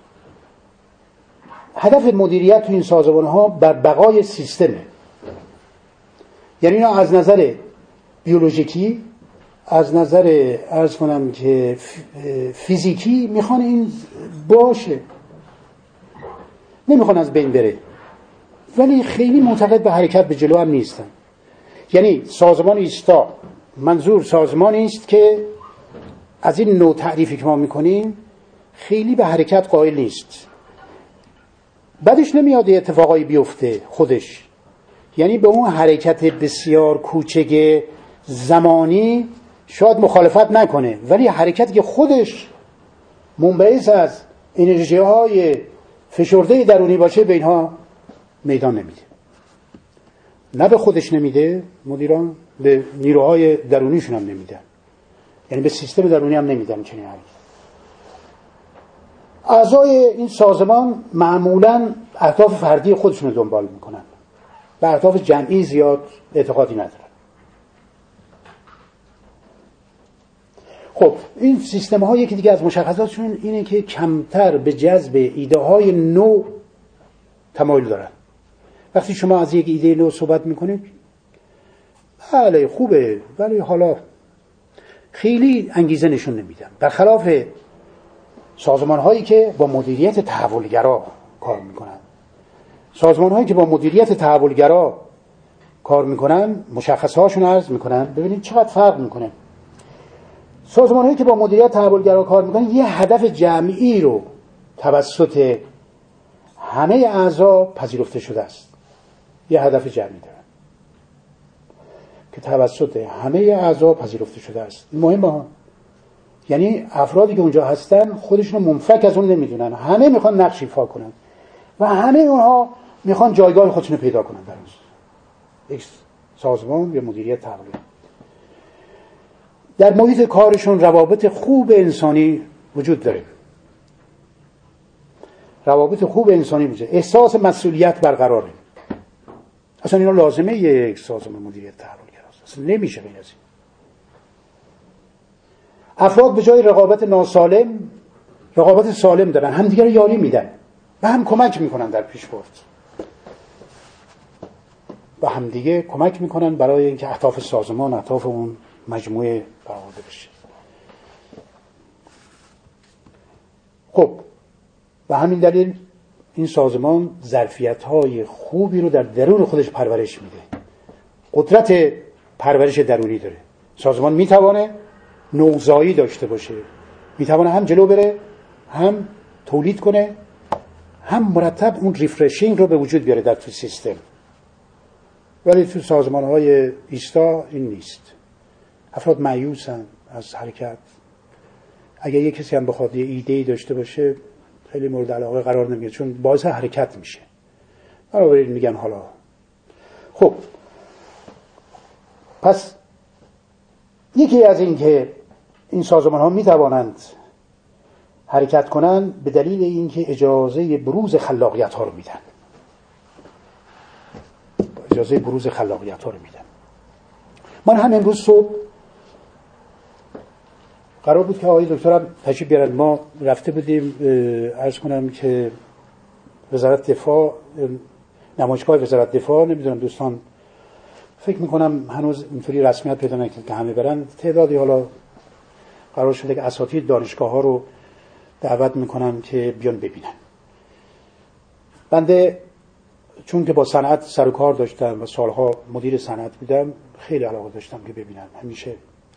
هدف مدیریت تو این سازمان ها بر بقای سیستمه. یعنی اینا از نظر بیولوژیکی، از نظر عرض کنم که فیزیکی میخوان این باشه، نمیخوان از بین بره، ولی خیلی معتقد به حرکت به جلو هم نیستن. یعنی سازمان ایستا منظور سازمانی است که از این نوع تعریفی که ما میکنیم خیلی به حرکت قائل نیست، بعدش نمیاد اتفاقایی بیفته خودش. یعنی به اون حرکت بسیار کوچک زمانی شاید مخالفت نکنه، ولی حرکتی که خودش منبعث از انرژی های فشرده درونی باشه به اینها میدان نمیده. نه به خودش نمیده مدیران، به نیروهای درونیشون هم نمیدن، یعنی به سیستم درونی هم نمیدن. چنین حالی اعضای این سازمان معمولا اهداف فردی خودشون رو دنبال میکنن، به اهداف جمعی زیاد اعتقادی ندارن. خب این سیستم ها یکی دیگه از مشخصاتشون اینه که کمتر به جذب ایده های نو تمایل دارن. وقتی شما از یک ایده نو صحبت میکنید بله خوبه، ولی حالا خیلی انگیزه نشون نمیدن، برخلاف سازمان هایی که با مدیریت تحولگرا کار میکنن. سازمان هایی که با مدیریت تحولگرا کار میکنن مشخصه هاشون عرض میکنن، ببینید چقدر فرق میکنه. سازمان هایی که با مدیریت تحولگرا کار میکنن یه هدف جمعی رو توسط همه اعضا پذیرفته شده است، یه هدف جمعی دارن که توسط همه اعضا پذیرفته شده است. این مهمه ها. یعنی افرادی که اونجا هستن خودشون منفک از اون نمیدونن، همه میخوان نقش ایفا کنن و همه اونها میخوان جایگاه خودشون پیدا کنن در یک سازمان یا مدیریت تحولی. در محیط کارشون روابط خوب انسانی وجود داره، روابط خوب انسانی وجود، احساس مسئولیت برقراره. اصلا اینا لازمه یک سازمان مدیریت تحولگراست، اصلا نمیشه غیر از این. افراد به جای رقابت ناسالم رقابت سالم دارن، هم دیگر رو یاری میدن و هم کمک میکنن در پیشبرد و هم دیگه کمک میکنن برای اینکه اهداف سازمان، اهداف اون مجموعه برآورده بشه. خب و همین دلیل این سازمان ظرفیت‌های خوبی رو در درون خودش پرورش میده، قدرت پرورش درونی داره. سازمان میتوانه نوزایی داشته باشه، میتوانه هم جلو بره، هم تولید کنه، هم مرتب اون ریفرشینگ رو به وجود بیاره در تو سیستم. ولی تو سازمان‌های ایستا این نیست. افراد مایوسن از حرکت. اگر یک کسی هم بخواد یه ایده‌ای داشته باشه خیلی مورد علاقه قرار نمیگیره، چون باعث حرکت میشه. بنابراین میگن حالا. خب پس یکی از این که این سازمان ها میتوانند حرکت کنند به دلیل اینکه اجازه بروز خلاقیت ها رو میدن، اجازه بروز خلاقیت ها رو میدن. من هم امروز صبح قرار بود که آقای دکترم تشریف بیارن، ما رفته بودیم عرض کنم که وزارت دفاع، نمایشگاه وزارت دفاع، نمیدونم دوستان فکر میکنم هنوز اینطوری رسمیت پیدا نکرده که همه برن، تعدادی حالا قرار شده که اساتید دانشگاه ها رو دعوت میکنم که بیان ببینن. بنده چون که با صنعت سر و کار داشتم و سالها مدیر صنعت بودم خیلی علاقه داشتم که ببینم. همیشه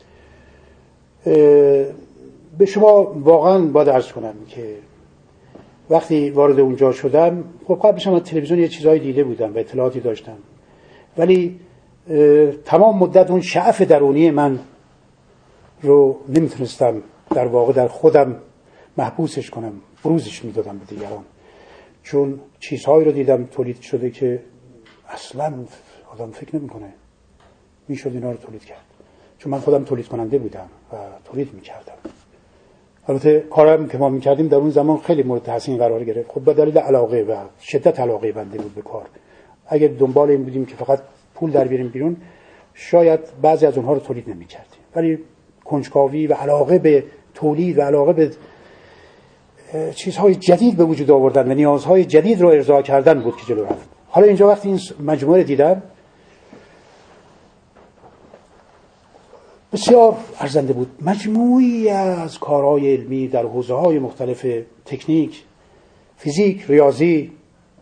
به شما واقعا باید عرض کنم که وقتی وارد اونجا شدم، خب قبلش هم تلویزیون یه چیزایی دیده بودم و اطلاعاتی داشتم، ولی تمام مدت اون شعف درونی من رو نمیتونستم در واقع در خودم محبوسش کنم، بروزش میدادم به دیگران، چون چیزهایی رو دیدم تولید شده که اصلا آدم فکر نمیکنه میشد اینا رو تولید کرد، چون من خودم تولید کننده بودم و تولید میکردم. البته کارم که ما میکردیم در اون زمان خیلی مورد تحسین قرار گرفت، خب به دلیل علاقه و شدت علاقه بنده بود به کار. اگه دنبال این بودیم که فقط پول در بیاریم بیرون، شاید بعضی از اونها رو تولید نمیکردیم، ولی کنجکاوی و علاقه به تولید و علاقه به چیزهای جدید به وجود آوردن و نیازهای جدید رو ارضا کردن بود که جلو رفت. حالا اینجا وقتی این مجموعه رو دیدم بسیار ارزنده بود. مجموعی از کارهای علمی در حوزه‌های مختلف، تکنیک، فیزیک، ریاضی،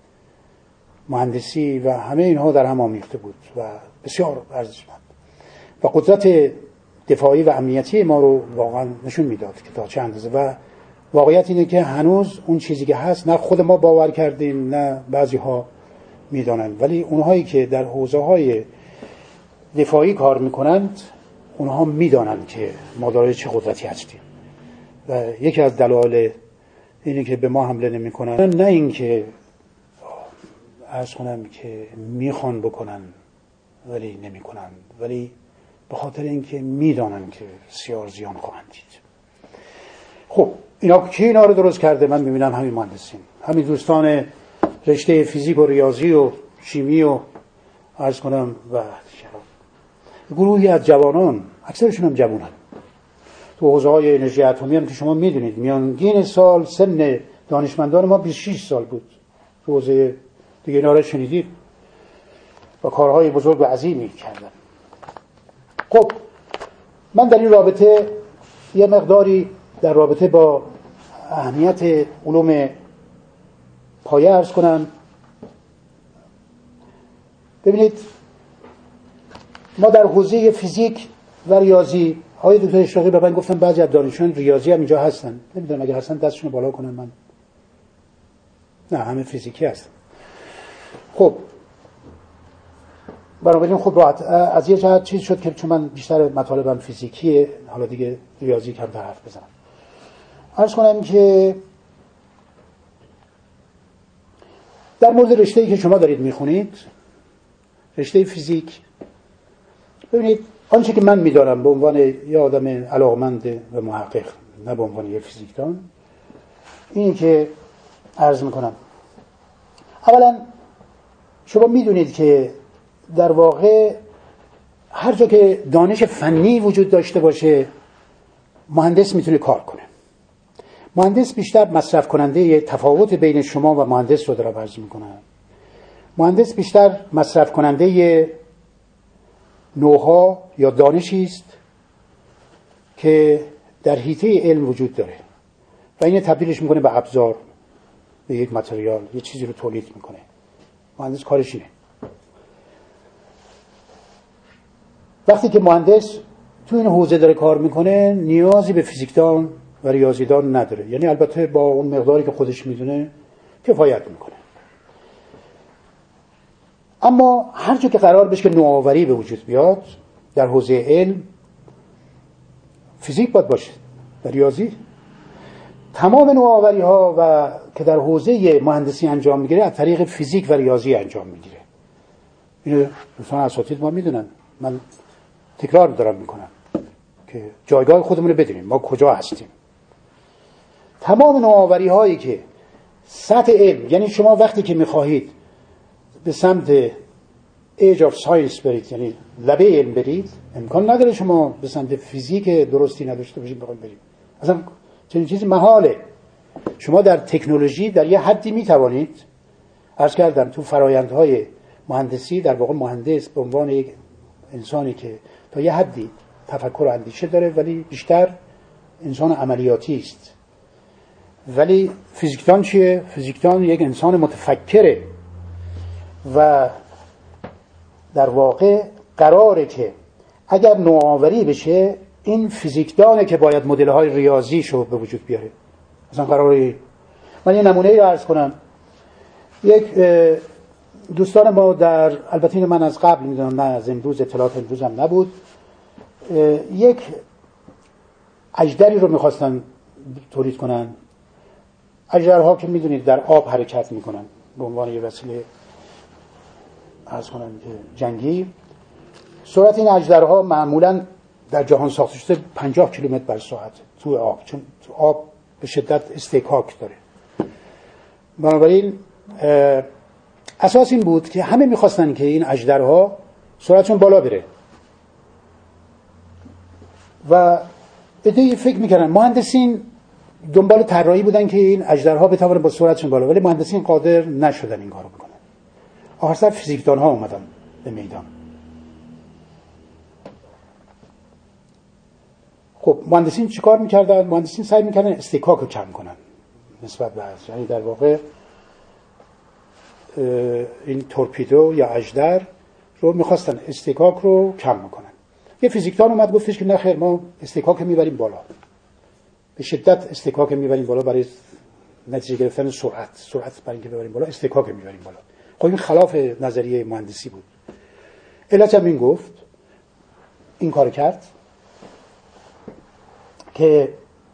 مهندسی و همه اینها در هم آمیخته بود و بسیار ارزشمند و قدرت دفاعی و امنیتی ما رو واقعا نشون میداد که تا چه اندازه. و واقعیت اینه که هنوز اون چیزی که هست نه خود ما باور کردیم نه بعضی ها میدانند، ولی اونهایی که در حوزه‌های دفاعی کار میکنند اونها میدانند که ما دارای چه قدرتی هستیم و یکی از دلایل اینه که به ما حمله نمیکنن نه این که عرض کنم که میخوان بکنن ولی نمیکنن، ولی به خاطر اینکه میدانن که بسیار زیان خواهند دید. خب اینا کی اینا رو درست کرده؟ من میبینم همین مهندسین، همین دوستان رشته فیزیک و ریاضی و شیمی و عرض کنم و گروهی از جوانان، اکثرشون هم جوانن، تو حوزه‌های انرژی اتمی هم که شما میدونید میانگین سال سن دانشمندان ما بیست و شش سال بود. تو حوزه دیگه اینا رو شنیدید و کارهای بزرگ و عظیمی کردن. خب من در این رابطه یه مقداری در رابطه با اهمیت علوم پایه عرض کنم. ببینید ما در حوزه فیزیک و ریاضی، آقای دکتر اشراقی به من گفتن بعضی از دانشجویان ریاضی هم اینجا هستن، نمیدونم اگه هستن دستشون بالا کنن. من نه، همه فیزیکی هستن. خب بنابراین خب راحت از یه جهت چیز شد که چون من بیشتر مطالبم فیزیکیه، حالا دیگه ریاضی کم تر حرف بزنم. عرض کنم که در مورد رشته‌ای که شما دارید میخونید، رشته فیزیک، ببینید آنچه که من میدارم به عنوان یه آدم علاقمند و محقق، نه به عنوان یه فیزیکدان، این که عرض میکنم اولا شما میدونید که در واقع هر جا که دانش فنی وجود داشته باشه مهندس میتونه کار کنه. مهندس بیشتر مصرف کننده یه تفاوت بین شما و مهندس رو دارم عرض میکنم. مهندس بیشتر مصرف کننده یه نوها یا دانشی است که در حیطه علم وجود داره و اینو تبدیلش میکنه به ابزار، به یک متریال، یه چیزی رو تولید میکنه. مهندس کارش اینه. وقتی که مهندس تو این حوزه داره کار میکنه نیازی به فیزیکدان و ریاضیدان نداره، یعنی البته با اون مقداری که خودش میدونه کفایت میکنه. اما هر جا که قرار بشه که نوآوری به وجود بیاد در حوزه علم، فیزیک باید باشه و ریاضی. تمام نوآوری ها و که در حوزه مهندسی انجام میگیره از طریق فیزیک و ریاضی انجام میگیره. اینو دوستان اساتید ما میدونن، من تکرار دارم میکنم که جایگاه خودمون رو بدونیم ما کجا هستیم. تمام نوآوری هایی که سطح علم، یعنی شما وقتی که میخواهید به سمت ایج آف ساینس برید، یعنی لبه علم برید، امکان نداره شما به سمت فیزیک درستی نداشته باشید بخواید برید. اصلا چنین چیزی محاله. شما در تکنولوژی در یه حدی میتوانید، عرض کردم تو فرایندهای مهندسی در واقع مهندس به عنوان یک انسانی که تا یه حدی تفکر و اندیشه داره ولی بیشتر انسان عملیاتی است. ولی فیزیکدان چیه؟ فیزیکدان یک انسان متفکره و در واقع قراره که اگر نوآوری بشه این فیزیکدانه که باید مدل‌های ریاضیشو به وجود بیاره. مثلا قراره من یه نمونه رو عرض کنم. یک دوستان ما در، البته اینو من از قبل میدونم، نه از امروز، اطلاعات امروز هم نبود، یک اژدری رو میخواستن تولید کنن. اژدرها که میدونید در آب حرکت میکنن به عنوان یه وسیله عرض کنم که جنگی. سرعت این اژدرها معمولا در جهان ساخته شده پنجاه کیلومتر بر ساعت تو آب، چون تو آب به شدت استحکاک داره. بنابراین اساس این بود که همه میخواستن که این اژدرها سرعتشون بالا بره و عده‌ای فکر میکردن، مهندسین دنبال طراحی بودن که این اژدرها بتوانه با سرعتشون بالا، ولی مهندسین قادر نشدن این کارو بکنن. آخر سر فیزیکدان ها اومدن به میدان. خب مهندسین چیکار میکردن؟ مهندسین سعی میکردن استکاک رو کم کنن نسبت به از، یعنی در واقع این تورپیدو یا اژدر رو میخواستن استکاک رو کم میکنن. یه فیزیکدان اومد گفتش که نه خیر، ما استکاک میبریم بالا، به شدت استکاک میبریم بالا برای نتیجه گرفتن سرعت، سرعت برای اینکه ببریم بالا استکاک میبریم بالا. خب این خلاف نظریه مهندسی بود. علت هم این گفت، این کار کرد که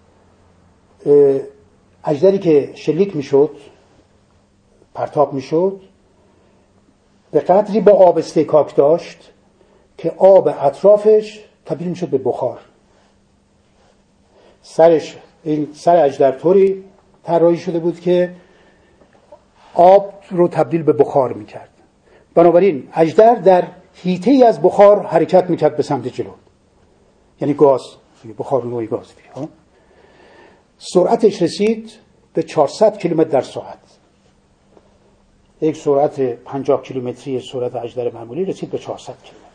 اژدری که شلیک میشد، پرتاب میشد، به قدری با آب استکاک داشت که آب اطرافش تبدیل میشد به بخار. سرش، این سر اژدر طوری طراحی شده بود که آب رو تبدیل به بخار میکرد. بنابراین اژدر در حیطه‌ای از بخار حرکت میکرد به سمت جلو، یعنی گاز، بخار نوعی گاز دیگه. سرعتش رسید به چهارصد کیلومتر در ساعت. یک سرعت پنجاه کیلومتری سرعت اژدر معمولی رسید به چهارصد کیلومتر.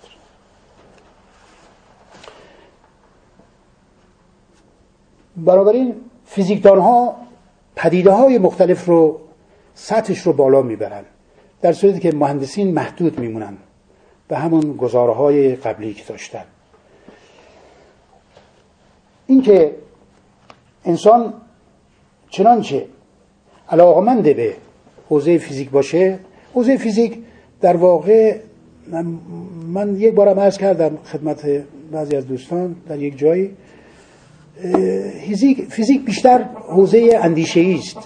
بنابراین فیزیکدان ها پدیده های مختلف رو سطحش رو بالا میبرن، در صورتی که مهندسین محدود میمونن به همون گزاره های قبلی که داشتن. این که انسان چنانچه علاقمند به حوزه فیزیک باشه، حوزه فیزیک در واقع من, من یک بارم عرض کردم خدمت بعضی از دوستان در یک جایی، فیزیک فیزیک بیشتر حوزه اندیشه‌ای است.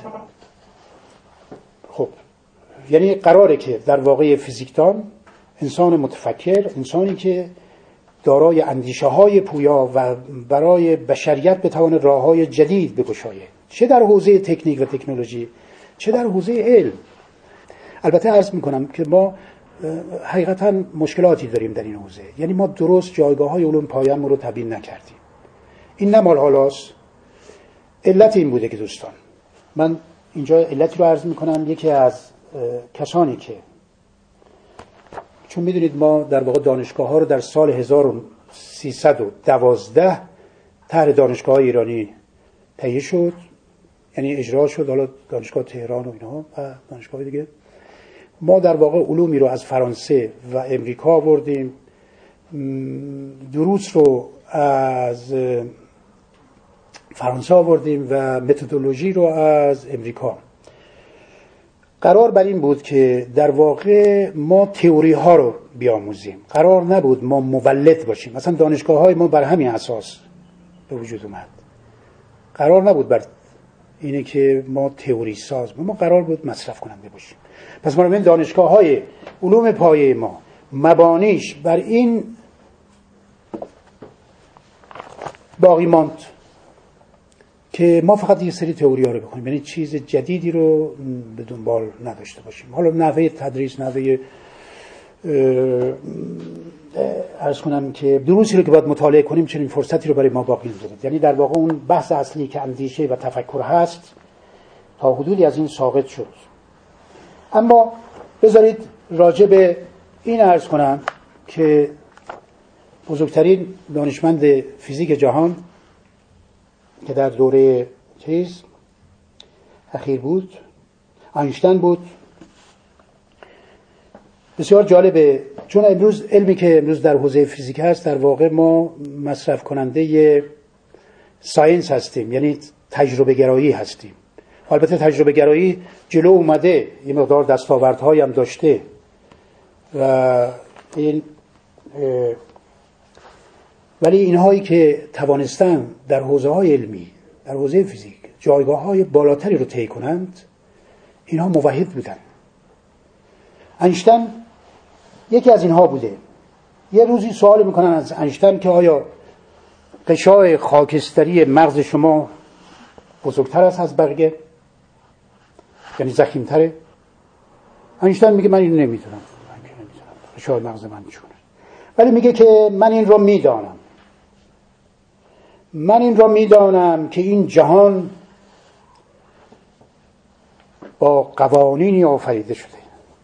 خب یعنی قراره که در واقع فیزیکدان انسان متفکر، انسانی که دارای اندیشه‌های پویا و برای بشریت بتواند راه‌های جدید بگشاید، چه در حوزه تکنیک و تکنولوژی چه در حوزه علم. البته عرض می‌کنم که ما حقیقتاً مشکلاتی داریم در این حوزه، یعنی ما درست جایگاه‌های علوم پایه‌مون رو تبیین نکردیم. این نه مال حالاست. علت این بوده که دوستان، من اینجا علتی رو عرض میکنم. یکی از کسانی که، چون میدونید ما در واقع دانشگاه ها رو در سال هزار و سیصد و دوازده طرح دانشگاه های ایرانی تهیه شد، یعنی اجرا شد، حالا دانشگاه تهران و اینها و دانشگاه دیگه. ما در واقع علومی رو از فرانسه و امریکا آوردیم، دروس رو از فرانسه آوردیم و متدولوژی رو از امریکا. قرار بر این بود که در واقع ما تئوری ها رو بیاموزیم، قرار نبود ما مولد باشیم. مثلا دانشگاه های ما بر همین اساس به وجود اومد، قرار نبود بر اینه که ما تئوری ساز، ما قرار بود مصرف کننده باشیم. پس ما این دانشگاه های علوم پایه ما مبانیش بر این باقی ماند که ما فقط یه سری تئوری ها رو بخونیم، یعنی چیز جدیدی رو به دنبال نداشته باشیم. حالا نحوه تدریس، نحوه عرض کنم که دروسی رو که باید مطالعه کنیم چنین فرصتی رو برای ما باقی نمی‌ذارید. یعنی در واقع اون بحث اصلی که اندیشه و تفکر هست تا حدودی از این ساقط شد. اما بذارید راجع به این عرض کنم که بزرگترین دانشمند فیزیک جهان که در دوره چیز اخیر بود، اینشتین بود. بسیار جالبه، چون امروز علمی که امروز در حوزه فیزیک هست در واقع ما مصرف کننده ساینس هستیم، یعنی تجربه گرایی هستیم. البته تجربه گرایی جلو اومده، یه مقدار دستاوردهایی هم داشته و این ولی اینهایی که توانستن در حوزه‌های علمی، در حوزه فیزیک جایگاه‌های بالاتری رو طی کنند، اینها موحد بودن. اینشتین یکی از اینها بوده. یه روزی سوال میکنن از اینشتین که آیا غشای خاکستری مغز شما بزرگتر است از بقیه، یعنی ضخیم‌تره؟ اینشتین میگه من اینو نمیدونم، من که نمیدونم غشای مغز من چونه، ولی میگه که من این رو میدانم. من این را میدانم که این جهان با قوانینی آفریده شده.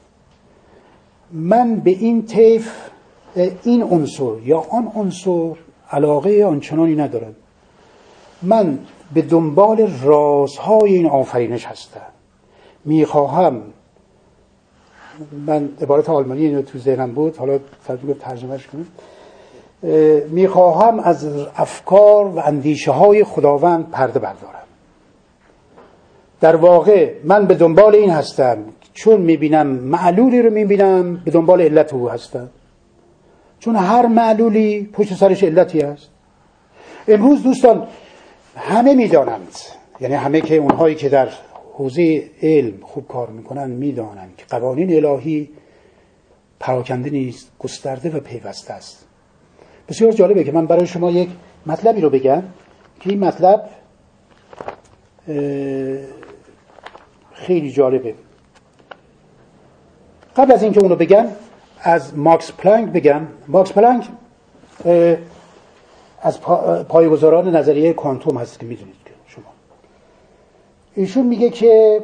من به این طیف، این عنصر یا آن عنصر علاقه آنچنانی ندارم. من به دنبال رازهای این آفرینش هستم. میخواهم، من عبارت آلمانی اینو تو ذهنم بود، حالا ترجمهش کنم، میخواهم از افکار و اندیشه های خداوند پرده بردارم. در واقع من به دنبال این هستم، چون میبینم معلولی رو میبینم، به دنبال علت او هستم، چون هر معلولی پشت سرش علتی هست. امروز دوستان همه میدانند، یعنی همه که اونهایی که در حوزه علم خوب کار میکنن میدانند که قوانین الهی پراکنده نیست، گسترده و پیوسته است. بسیار جالبه که من برای شما یک مطلبی رو بگم که این مطلب خیلی جالبه. قبل از اینکه اونو بگم از ماکس پلانک بگم. ماکس پلانک از پایه‌گذاران نظریه کوانتوم هست که میدونید که شما. ایشون میگه که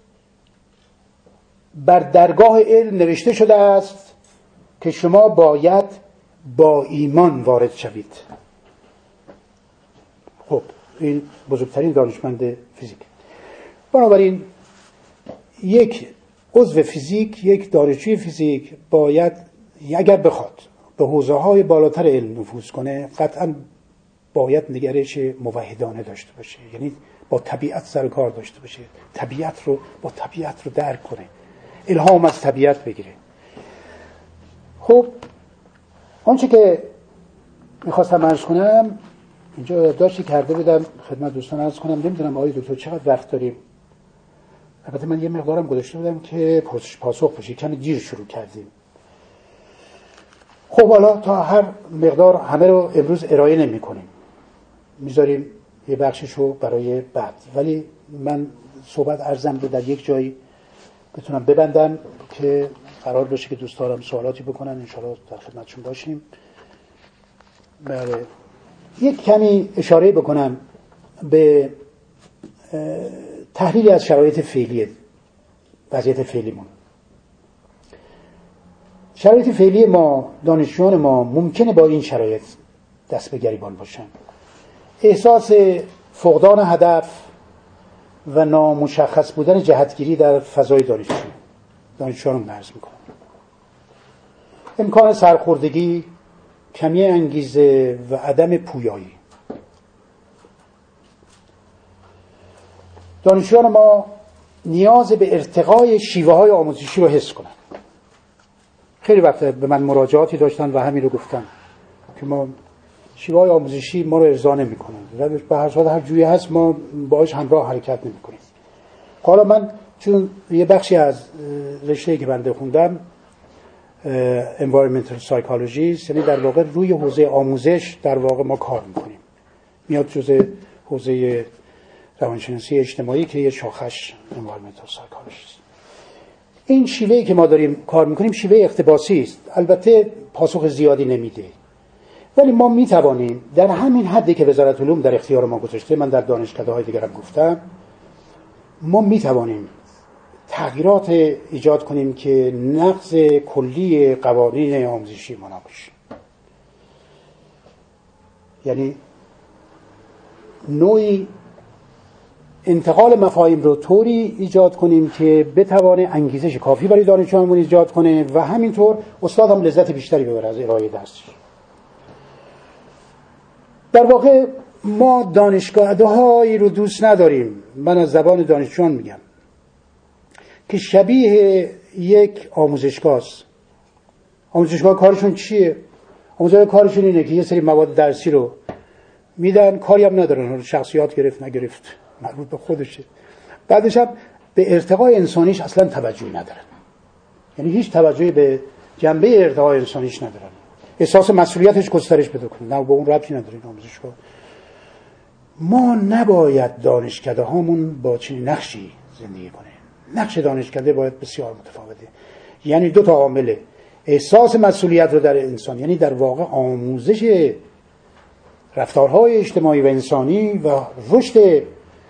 بر درگاه علم نوشته شده است که شما باید با ایمان وارد شوید. خب این بزرگترین دانشمند فیزیک. بنابراین یک عضو فیزیک، یک دانشجوی فیزیک باید اگر بخواد به حوزه‌های بالاتر علم نفوذ کنه قطعاً باید نگرش موحدانه داشته باشه، یعنی با طبیعت سر کار داشته باشه، طبیعت رو با طبیعت رو درک کنه، الهام از طبیعت بگیره. خب آنچه که میخواستم عرض کنم اینجا یادداشتی کرده بودم خدمت دوستان عرض کنم. نمیدونم آقای دکتر چقدر وقت داریم. البته من یه مقدارم گذاشته بودم که پرسش پاسخ بشه، کمی دیر شروع کردیم. خب حالا تا هر مقدار همه رو امروز ارائه نمی کنیم، میذاریم یه بخشش رو برای بعد، ولی من صحبت عرضم رو در یک جایی بتونم ببندم که قرار باشه که دوستانم سوالاتی بکنن، انشاءالله در خدمتشون باشیم. بله. یک کمی اشاره بکنم به تحلیلی از شرایط فعلی، وضعیت فعلیمون. شرایط فعلی ما، دانشجویان ما ممکنه با این شرایط دست به گریبان باشن. احساس فقدان هدف و نامشخص بودن جهتگیری در فضای دانشجو دانشجویان رو عرض میکنم. امکان سرخوردگی، کمی انگیزه و عدم پویایی. دانشجویان ما نیاز به ارتقای شیوه های آموزشی رو حس کنن. خیلی وقت به من مراجعاتی داشتن و همین رو گفتن که ما شیوه های آموزشی ما رو ارضا نمی کنن، به هر صورت هر جوری هست ما باهاش همراه حرکت نمی کنیم. حالا من چون یه بخشی از رشته‌ای که بنده خوندم environmental psychology، یعنی در واقع روی حوزه آموزش در واقع ما کار میکنیم، میاد جزء حوزه روانشناسی اجتماعی که یه شاخش environmental psychology است. این شیوهی که ما داریم کار میکنیم شیوه اقتباسی است، البته پاسخ زیادی نمیده، ولی ما میتوانیم در همین حدی که وزارت علوم در اختیار ما گذاشته، من در دانشکده‌های دیگرم گفتم، ما میتوانیم تغییرات ایجاد کنیم که نقض کلی قوانین آموزشی ما نباشه. یعنی نوعی انتقال مفاهیم رو طوری ایجاد کنیم که بتوانه انگیزش کافی برای دانشجویان ایجاد کنه و همینطور استاد هم لذت بیشتری ببره از ارائه درسش. در واقع ما دانشگاه‌هایی رو دوست نداریم، من از زبان دانشجویان میگم، که شبیه یک آموزشگاه است. آموزشگاه کارشون چیه؟ آموزشگاه کارشون اینه که یه سری مواد درسی رو میدن، کاری هم ندارن، شخصیات گرفت نگرفت مربوط به خودشه. بعدش هم به ارتقای انسانیش اصلا توجهی ندارن، یعنی هیچ توجهی به جنبه ارتقای انسانیش ندارن. احساس مسئولیتش گسترش پیدا کنه، نه با اون ربطی نداره این آموزشگاه. ما نباید دانشکده هامون با چنین نقشی زندگی کنه. نقش دانشکده باید بسیار متفاوته. یعنی دو تا عامله، احساس مسئولیت رو در انسان، یعنی در واقع آموزش رفتارهای اجتماعی و انسانی و رشد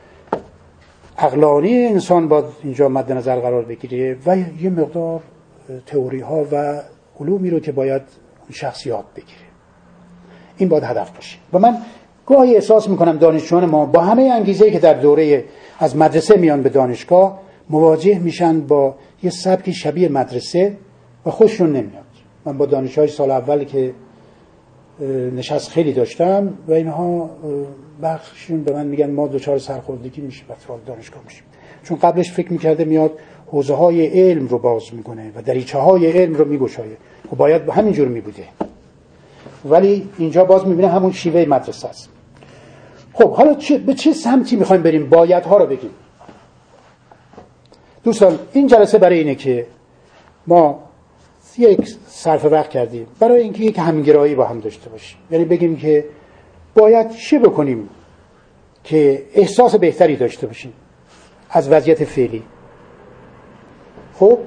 عقلانی انسان باید اینجا مد نظر قرار بگیره و یه مقدار تئوری ها و علومی رو که باید شخص یاد بگیره. این باید هدف باشه. و من گاهی احساس میکنم دانشجویان ما با همه انگیزه‌ای که در دوره از مدرسه میان به دانشگاه مواجه میشن با یه سبک شبیه مدرسه و خوششون نمیاد. من با دانشجوهای سال اول که نشست خیلی داشتم و اینها بخششون به من میگن ما دوچار سرخوردگی میشیم وقتی وارد دانشگاه میشیم، چون قبلش فکر میکرده میاد حوزه های علم رو باز میکنه و دریچه های علم رو میگشایه. خب باید همینجور میبوده، ولی اینجا باز میبینه همون شیوه مدرسه است. خب حالا چه به چه سمتی میخوایم بریم؟ بایدها رو بگیم. دوستان این جلسه برای اینه که ما یک صرف وقت کردیم برای اینکه یک همگرایی با هم داشته باشیم، یعنی بگیم که باید چه بکنیم که احساس بهتری داشته باشیم از وضعیت فعلی. خب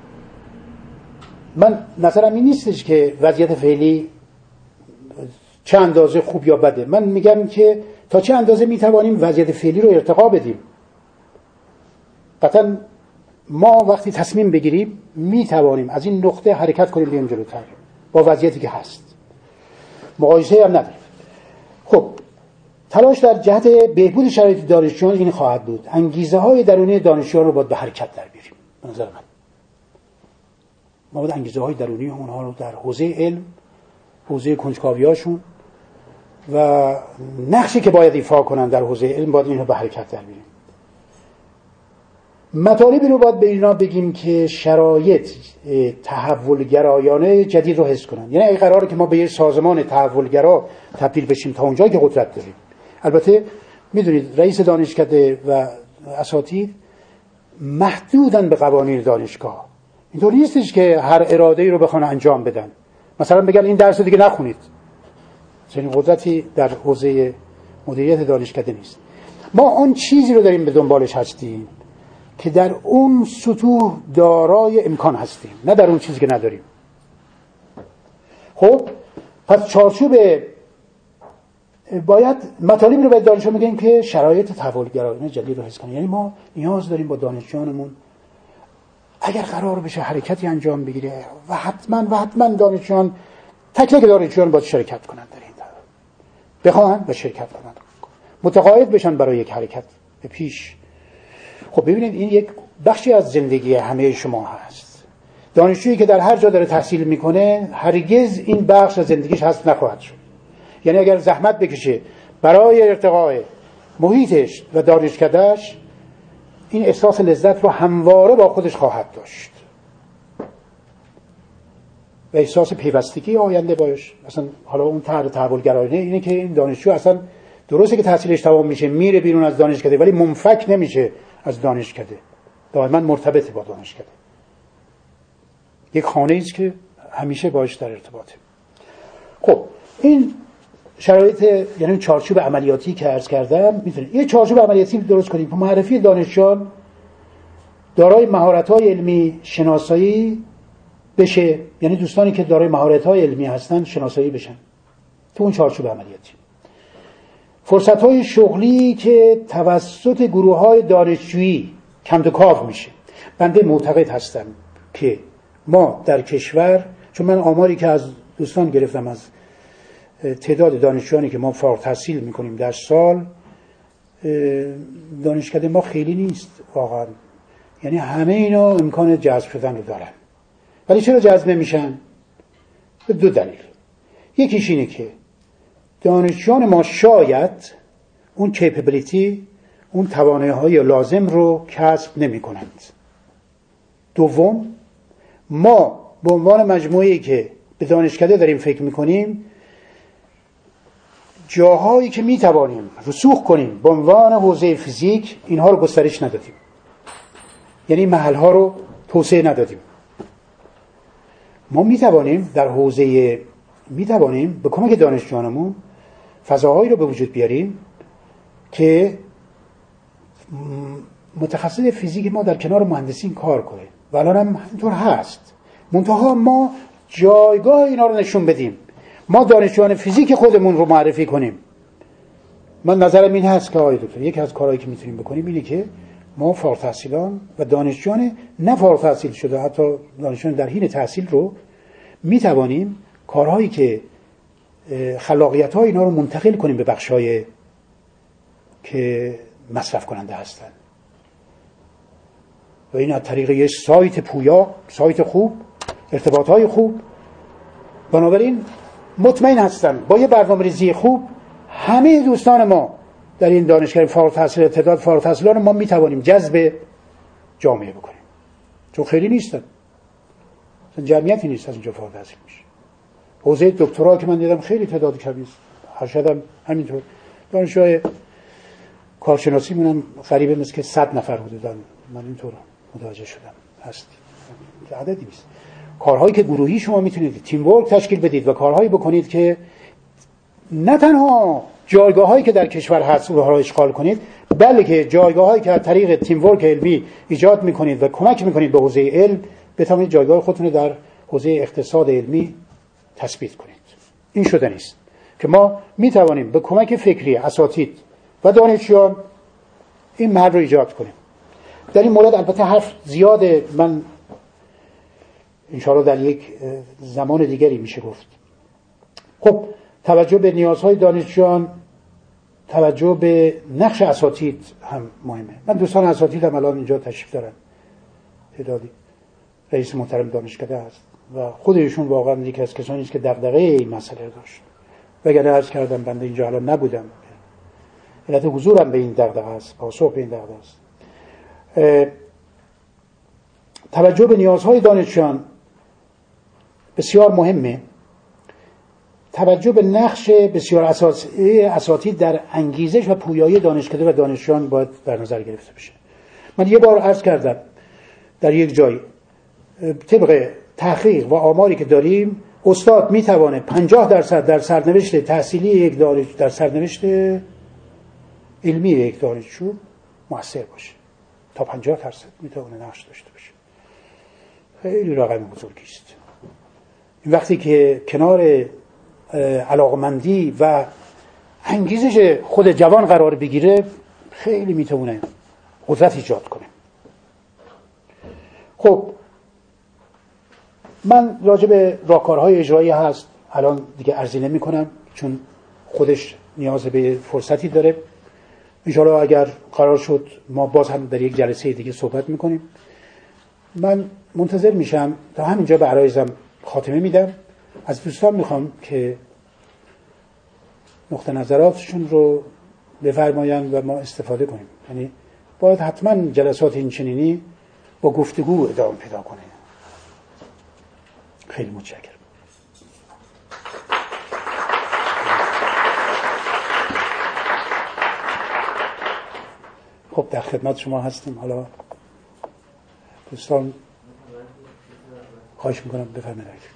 من نظرم این نیستش که وضعیت فعلی چه اندازه خوب یا بده، من میگم که تا چه اندازه میتوانیم وضعیت فعلی رو ارتقا بدیم. قطعا ما وقتی تصمیم بگیریم میتوانیم از این نقطه حرکت کنیم بیایم جلوتر با وضعیتی که هست، مقایسه هم نداریم. خب تلاش در جهت بهبود شرایط دانشجویان این خواهد بود انگیزه های درونی دانشجویان رو باید به حرکت در بیاریم. به نظر من ما باید انگیزه های درونی اونها رو در حوزه علم، حوزه کنجکاویاشون و نقشی که باید ایفا کنن در حوزه علم باید اینها به حرکت در بیاریم. مطالبی رو باید به اینا بگیم که شرایط تحولگرایانه جدید رو حس کنن. یعنی اگه قراره که ما به یه سازمان تحولگرا تبدیل بشیم تا اونجایی که قدرت داریم، البته میدونید رئیس دانشکده و اساتید محدودن به قوانین دانشگاه. اینطور نیستش که هر اراده‌ای رو بخوان انجام بدن، مثلا بگن این درس دیگه نخونید. چنین قدرتی در حوزه مدیریت دانشکده نیست. ما اون چیزی رو داریم به دنبالش هستیم که در اون سطوح دارای امکان هستیم، نه در اون چیزی که نداریم. خب پس چارچوب باید مطالبی رو باید دانشجو میگیم که شرایط تحولگرایانه جدید رو حس کنن. یعنی ما نیاز داریم با دانشجویانمون اگر قرار بشه حرکتی انجام بگیره و حتما و حتما دانشجویان تک تک دانشجویان باید شرکت کنن در این دور، بخوان و شرکت کنن، متقاعد بشن برای یک حرکت به پیش. خب ببینید این یک بخشی از زندگی همه شما هست. دانشجویی که در هر جا داره تحصیل میکنه هرگز این بخش از زندگیش هست نخواهد شد. یعنی اگر زحمت بکشه برای ارتقاء محیطش و دانشکدهش، این احساس لذت رو همواره با خودش خواهد داشت و احساس پیوستگی آینده باش. مثلا حالا اون طرح تحولگرایانه اینه که این دانشجو اصلا درسته که تحصیلش تمام میشه میره بیرون از دانشکده ولی منفک نمیشه از دانشکده، دائما مرتبط با دانشکده. یک خانه ایست که همیشه باش در ارتباطه. خب این شرایط، یعنی چارچوب عملیاتی که عرض کردم، میتونید یه چارچوب عملیاتی درست کنیم که معرفی دانشجویان دارای مهارت‌های علمی شناسایی بشه، یعنی دوستانی که دارای مهارت‌های علمی هستن شناسایی بشن تو اون چارچوب عملیاتی. فرصت‌های شغلی که توسط گروه‌های دانشجویی کم و کاف میشه. بنده معتقد هستم که ما در کشور، چون من آماری که از دوستان گرفتم از تعداد دانشجویانی که ما فارغ التحصیل میکنیم در سال، دانشکده ما خیلی نیست واقعا. یعنی همه اینا امکان جذب شدن رو دارن، ولی چرا جذب نمیشن؟ به دو دلیل. یکیش اینه که دانشجویان ما شاید اون کیپبیلیتی، اون توانایی‌های لازم رو کسب نمی کنند. دوم، ما به عنوان مجموعه‌ای که به دانشکده داریم فکر میکنیم، جاهایی که میتوانیم رسوخ کنیم به عنوان حوزه فیزیک اینها رو گسترش ندادیم، یعنی محلها رو توسعه ندادیم. ما میتوانیم در حوزه میتوانیم به کمک دانشجویانمون فضاهایی رو به وجود بیاریم که متخصص فیزیک ما در کنار مهندسین کار کنه و الان هم اینطور هست. منتها ما جایگاه اینا رو نشون بدیم، ما دانشجویان فیزیک خودمون رو معرفی کنیم من نظرم این هست که آقای دکتر یکی از کارهایی که میتونیم بکنیم اینه که ما فارغ التحصیلان و دانشجویان نه فارغ التحصیل شده، حتی دانشجویان در حین تحصیل رو میتوانیم کارهایی که خلاقیت‌های اینا رو منتقل کنیم به بخش‌های که مصرف کننده هستن و این از طریق یه سایت پویا، سایت خوب، ارتباطهای خوب. بنابراین مطمئن هستم با یه برنامه‌ریزی خوب همه دوستان ما در این دانشگاه فارغ التحصیل تعداد فارغ التحصیلان ما میتوانیم جذب جامعه بکنیم، چون خیلی نیستن، اصلا جمعیتی نیست از اینجا فارغ التحصیل میشه. حوزه دکترا که من دیدم خیلی تعداد کمی است، ارشدم همینطور. دانشجوی کارشناسی منم قریبه مثل که صد نفر حدوداً من اینطور متوجه شدم هست، عددی نیست. کارهایی که گروهی شما میتونید تیم ورک تشکیل بدید و کارهایی بکنید که نه تنها جایگاهایی که در کشور هست اونها را اشغال کنید، بلکه جایگاهایی که از طریق تیم ورک علمی ایجاد میکنید و کمک میکنید به حوزه علم بتوانید جایگاه خودتون رو در حوزه اقتصاد علمی تثبیت کنید. این شدنی است که ما میتوانیم به کمک فکری اساتید و دانشجویان این محل رو ایجاد کنیم. در این مورد البته حرف زیاده، من انشاءالله در یک زمان دیگری میشه گفت. خب توجه به نیازهای دانشجویان، توجه به نقش اساتید هم مهمه. من دوستان اساتید هم الان اینجا تشریف دارن، تعدادی رئیس محترم دانشکده هست و خودشون واقعا یکی از کسانی است که دغدغه این مسئله داشت. وگرنه عرض کردم بنده اینجا الان نبودم. علت حضورم به این دغدغه است، پاسخ به این دغدغه است. توجه به نیازهای دانشجویان بسیار مهمه. توجه به نقش بسیار اساسی اساتید در انگیزش و پویایی دانشکده و دانشجویان باید در نظر گرفته بشه. من یه بار عرض کردم در یک جای طبق تحقیق و آماری که داریم استاد میتوانه پنجاه درصد در سرنوشت تحصیلی یک دانشجو در سرنوشت علمی یک دانشجو مؤثر باشه، تا پنجاه درصد میتونه نقش داشته باشه. خیلی رقم بزرگی است. این وقتی که کنار علاقمندی و انگیزش خود جوان قرار بگیره خیلی میتونه قدرت ایجاد کنه. خب من راجع به راهکارهای اجرایی هست الان دیگه عرضی نمی کنم چون خودش نیاز به فرصتی داره. انشاءالله اگر قرار شد ما باز هم در یک جلسه دیگه صحبت میکنیم. من منتظر میشم تا همینجا به عرایزم خاتمه میدم. از دوستان میخوام که نقطه نظراتشون رو بفرمایند و ما استفاده کنیم. یعنی باید حتما جلسات این چنینی با گفتگو ادامه پیدا کنه. خیلی متشکرم. خب در خدمت شما هستیم. حالا دوستان خواهش میکنم بفرمایید.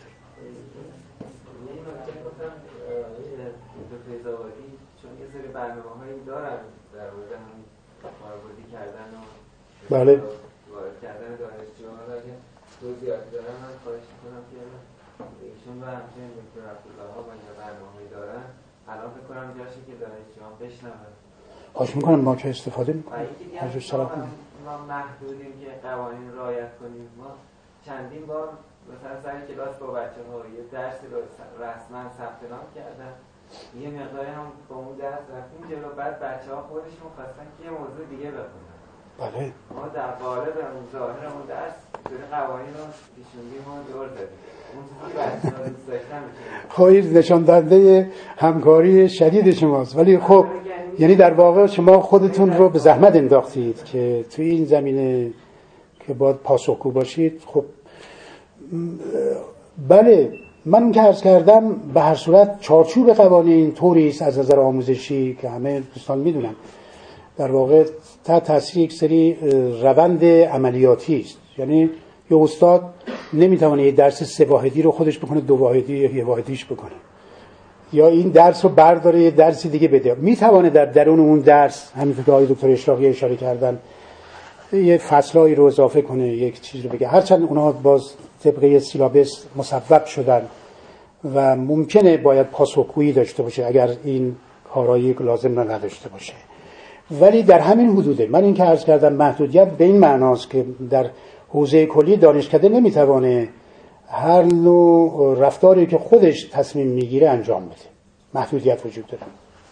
چون یه سری برنامه‌هایی دارن در مورد هم کاربردی کردن و بله وارد کردن دانشجویان رو اگه توضیحاتی دارن من خواهش میکنم که ایشون و همچنین دکتر عبدالله ها با این برنامه‌هایی دارن الان فکر کنم جاشه که دانشجویان بشنون. خواهش میکنم ما که استفاده میکنیم. ما محدودیم که قوانین رعایت کنیم. ما چندین بار مثلا سر کلاس با بچه‌ها یه درسی رو رسما ثبت نام کردن، یه مقداری هم با اون درس رفتیم جلو، بعد بچه‌ها خودشون خواستن که یه موضوع دیگه بخونن. بله. ما در قالب اون ظاهر اون درس جوری قوانین رو پیشوندیم و دور زدیم. اون چیزی که بچه‌ها دوست داشتن می‌کنیم. خب این نشان دهنده همکاری شدید شماست. ولی خب یعنی در واقع شما خودتون رو به زحمت انداختید که توی این زمینه که باید پاسخگو باشید. خب بله من که عرض کردم به هر صورت چارچوب قوانین طوری است از نظر آموزشی که همه دوستان میدونن در واقع تحت تاثیر یک سری روند عملیاتی است. یعنی یه استاد نمیتونه یه درس سه واحدی رو خودش بکنه دو واحدی یا یه واحدیش بکنه، یا این درس رو برداره یه درسی دیگه بده. میتونه در درون اون درس همینطور که آقای دکتر اشراقی اشاره کردن یه فصلایی رو اضافه کنه، یک چیز رو بگه، هرچند اونها باز طبقه سیلابس مصوب شدن و ممکنه باید پاسخگویی داشته باشه اگر این کارایی لازم را نداشته باشه. ولی در همین حدوده. من این که عرض کردم محدودیت به این معناست که در حوزه کلی دانشکده نمیتوانه هر نوع رفتاری که خودش تصمیم میگیره انجام بده. محدودیت وجود داره.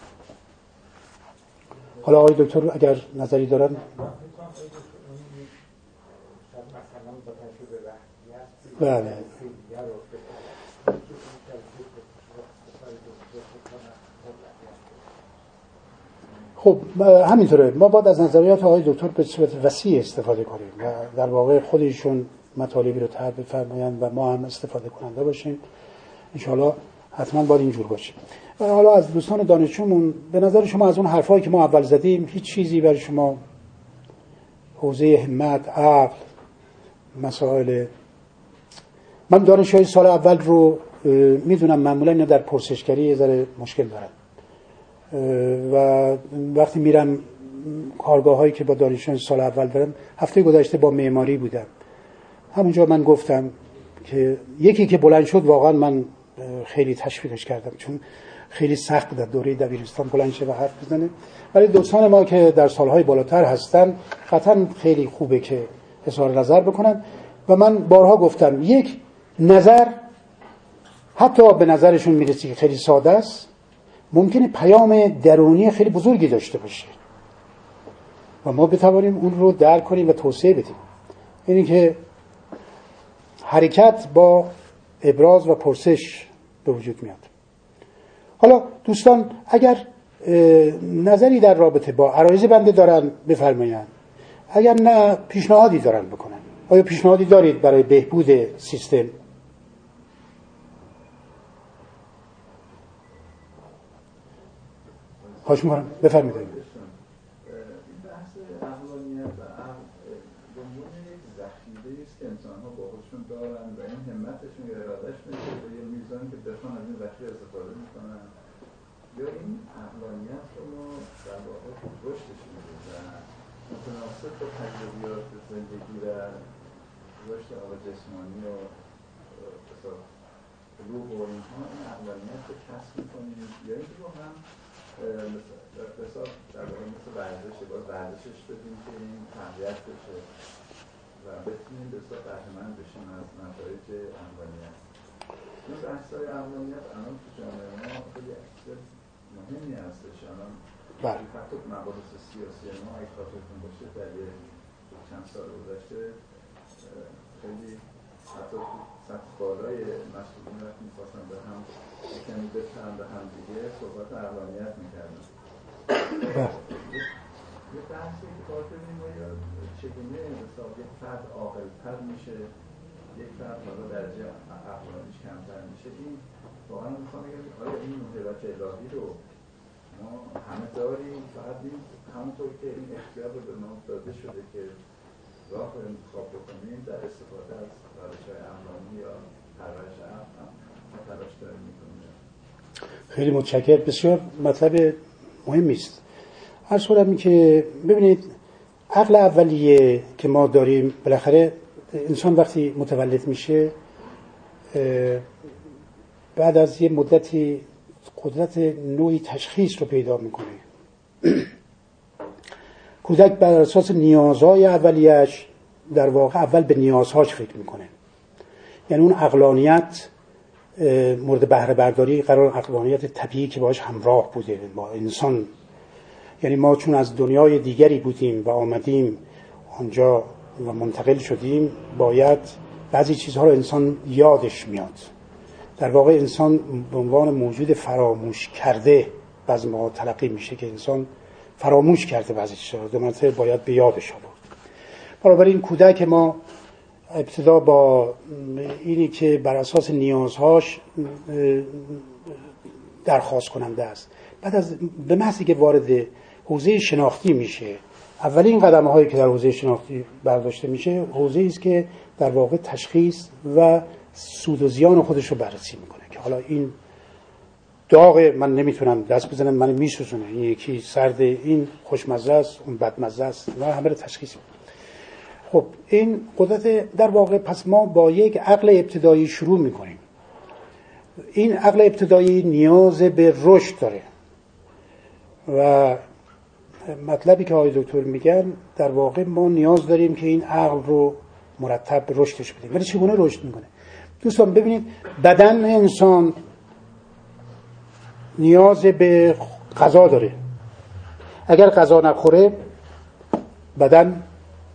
حالا آقای دکتر اگر نظری دارن. بله. خب همینطوره. ما باید از نظریات آقای دکتر به صورت وسیع استفاده کنیم و در واقع خودشون مطالبی رو طرح بفرمایند و ما هم استفاده کننده باشیم. انشاءالله حتما باید اینجور باشیم. و حالا از دوستان دانشجومون به نظر شما از اون حرفایی که ما اول زدیم هیچ چیزی برای شما حوزه همت، عقل، مسائل، من دانشجوی سال اول رو میدونم معمولا اینا در پرسشگری یه ذره مشکل دارن و وقتی میرم کارگاه هایی که با دانشجویان سال اول دارم، هفته گذشته با معماری بودم، همونجا من گفتم که یکی که بلند شد واقعا من خیلی تشویقش کردم چون خیلی سخت بود دوره دبیرستان بلند شه و حرف بزنه، ولی دوستان ما که در سالهای بالاتر هستن قطعا خیلی خوبه که اظهار نظر بکنن و من بارها گفتم یک نظر حتی به نظرشون میرسی که خیلی ساده است ممکنه پیام درونی خیلی بزرگی داشته باشه و ما بتوانیم اون رو درک کنیم و توسعه بدیم. اینی که حرکت با ابراز و پرسش به وجود میاد. حالا دوستان اگر نظری در رابطه با عرایض بنده دارن بفرمایند، اگر نه پیشنهادی دارن بکنن. آیا پیشنهادی دارید برای بهبود سیستم؟ خواهش می‌کنم بفرمایید. این بحث عقلانیت و عقل به عنوان یک ذخیره است که انسان‌ها با خودشون دارن و این همتشون یا ارادهشون به یه میزانی که بخوان از این ذخیره استفاده میکنن یا این عقلانیت رو ما در واقع رشدش میدیم و متناسب با تجربیات زندگی و رشد حالا جسمانی و روح و اینها این عقلانیت رو کسب میکنیم یا اینکه با هم اقتصاد در واقع مثل ورزش باید ورزشش بدیم که این تقویت بشه و بتونیم بسیار بهره‌مند بشیم از نتایج عقلانیت. این بحث‌های عقلانیت الان تو جامعه ما خیلی اصل مهمی هستش. الان حتی مباحث سیاسی ما اگه خاطرتون باشه در چند سال گذشته خیلی حتی تو سطح بالای مسئولین وقتی می‌خواستن به هم کمی بپرن به هم دیگه صحبت عقلانیت می‌کردن. یه بحثی که کار کنیم آیا چگونه مثلا یک فرد عاقل‌تر میشه، یک فرد حالا درجه عقلانیش کمتر میشه. این واقعا میخوام بگم آیا این موهبت الهی رو ما همه داریم، فقط این همونطور که این اختیار رو به ما داده شده که راه رو انتخاب بکنیم در استفاده از روش‌های عقلانی یا پرورش عقل ما تلاش داریم میکنیم. خیلی متشکرم. بسیار مطلب مهمی است. عرض کنم که ببینید عقل اولیه که ما داریم بالاخره انسان وقتی متولد میشه بعد از یه مدتی قدرت نوعی تشخیص رو پیدا میکنه. کودک بر اساس نیازهای اولیه‌اش در واقع اول به نیازهاش فکر میکنه. یعنی اون عقلانیت مورد بهره برداری قرار عقلانیت طبیعی که باهاش همراه بوده با انسان. یعنی ما چون از دنیای دیگری بودیم و آمدیم آنجا و منتقل شدیم باید بعضی چیزها رو انسان یادش میاد. در واقع انسان به عنوان موجود فراموش کرده بعضی ما تلقی میشه که انسان فراموش کرده بعضی چیزها رو، دو مرتبه باید به یادش آورد. بنابراین کودک ما ابتدا با اینی که بر اساس نیازهاش درخواست کننده است، بعد از به محضی که وارد حوزه شناختی میشه، اولین قدم هایی که در حوزه شناختی برداشته میشه حوزه‌ای است که در واقع تشخیص و سود و زیان خودش رو بررسی میکنه که حالا این داغ من نمیتونم دست بزنم من میسوزونه، این یکی سرد، این خوشمزه است، اون بدمزه است، و همه رو تشخیص میده. خب این قدرت در واقع پس ما با یک عقل ابتدایی شروع میکنیم. این عقل ابتدایی نیاز به رشد داره و مطلبی که آقای دکتر میگن در واقع ما نیاز داریم که این عقل رو مرتب رشدش بدیم. ولی چگونه رشد میکنه؟ دوستان ببینید، بدن انسان نیاز به غذا داره. اگر غذا نخوره بدن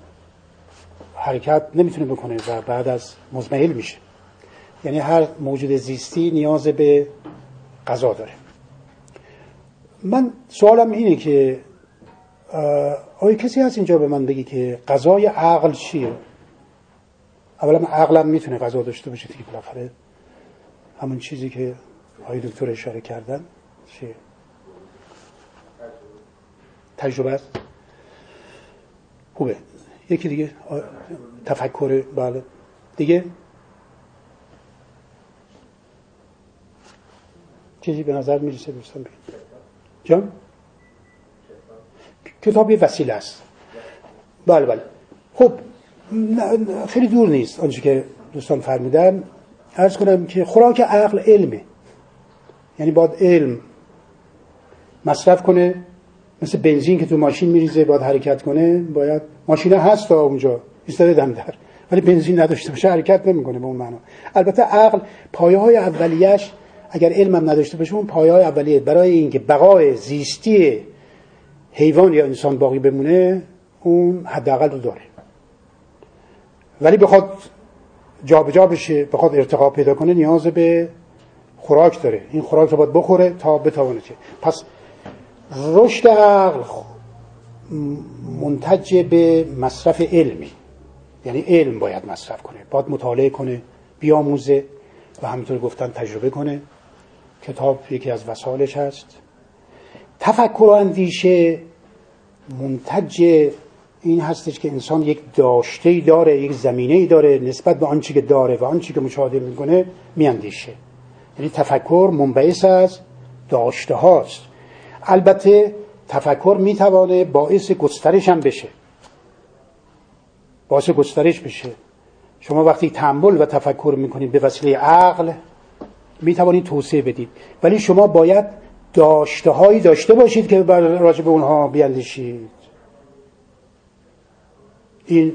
حرکت نمیتونه بکنه و بعد از مزمحل میشه. یعنی هر موجود زیستی نیاز به غذا داره. من سوالم اینه که آیا کسی هست اینجا به من بگی که غذای عقل چیه؟ اولا عقلم میتونه غذا داشته باشه دیگه، بالاخره همون چیزی که آقای دکتر اشاره کردن چیه؟ تجربه است. خوبه. یکی دیگه تفکر. بله دیگه چیزی به نظر میرسه دوستان بگید؟ جان؟ کتاب یه وسیله است. بله بله. خب خیلی دور نیست آنچه که دوستان فرمودن. عرض کنم که خوراک عقل علمه. یعنی باید علم مصرف کنه، مثل بنزین که تو ماشین میریزه باید حرکت کنه. باید ماشین هست تا اونجا ایستاده دم در، ولی بنزین نداشته باشه حرکت نمیکنه به اون معنا. البته عقل پایه های اولیه‌اش اگر علم هم نداشته باشه، اون پایه های اولیه برای اینکه بقای زیستی حیوان یا انسان باقی بمونه اون حداقل رو داره. ولی بخواد جابجا بشه، بخواد ارتقا پیدا کنه، نیاز به خوراک داره. این خوراک رو باید بخوره تا بتونه چه. پس رشد عقل منتج به مصرف علمی، یعنی علم باید مصرف کنه، باید مطالعه کنه، بیاموزه و همینطور گفتن تجربه کنه. کتاب یکی از وسایلش هست. تفکر و اندیشه منتج این هستش که انسان یک داشته‌ای داره، یک زمینه‌ای داره نسبت به آنچه که داره و آنچه که مشاهده می‌کنه میاندیشه. یعنی تفکر منبعث از داشته هاست. البته تفکر میتوانه باعث گسترش هم بشه، باعث گسترش بشه. شما وقتی تأمل و تفکر میکنید به وسیله عقل میتوانید توسعه بدید، ولی شما باید داشته هایی داشته باشید که راجع به اونها بیاندیشید. این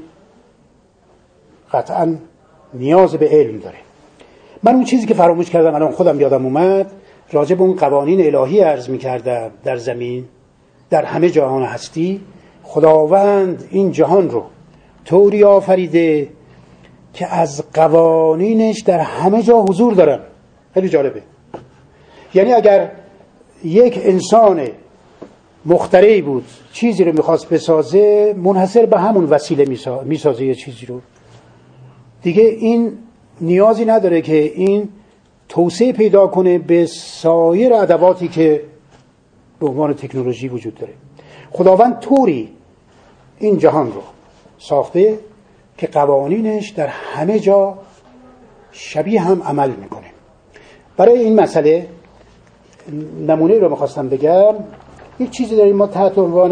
قطعا نیاز به علم داره. من اون چیزی که فراموش کردم الان خودم یادم اومد، راجع به اون قوانین الهی عرض می‌کردم در زمین، در همه جهان هستی. خداوند این جهان رو طوری آفریده که از قوانینش در همه جا حضور دارن. خیلی جالبه. یعنی اگر یک انسان مخترعی بود چیزی رو میخواست بسازه، منحصر به همون وسیله میسازه یه چیزی رو دیگه. این نیازی نداره که این توسعه پیدا کنه به سایر ادواتی که به عنوان تکنولوژی وجود داره. خداوند طوری این جهان رو ساخته که قوانینش در همه جا شبیه هم عمل میکنه. برای این مسئله نمونه رو میخواستم بگم. یک چیزی داریم ما تحت عنوان،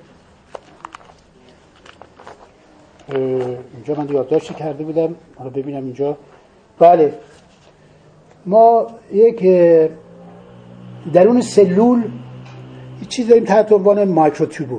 اینجا من یادداشت کرده بودم، حالا ببینم اینجا. بله، ما یک درون سلول یک چیز داریم تحت عنوان مایکروتوبول.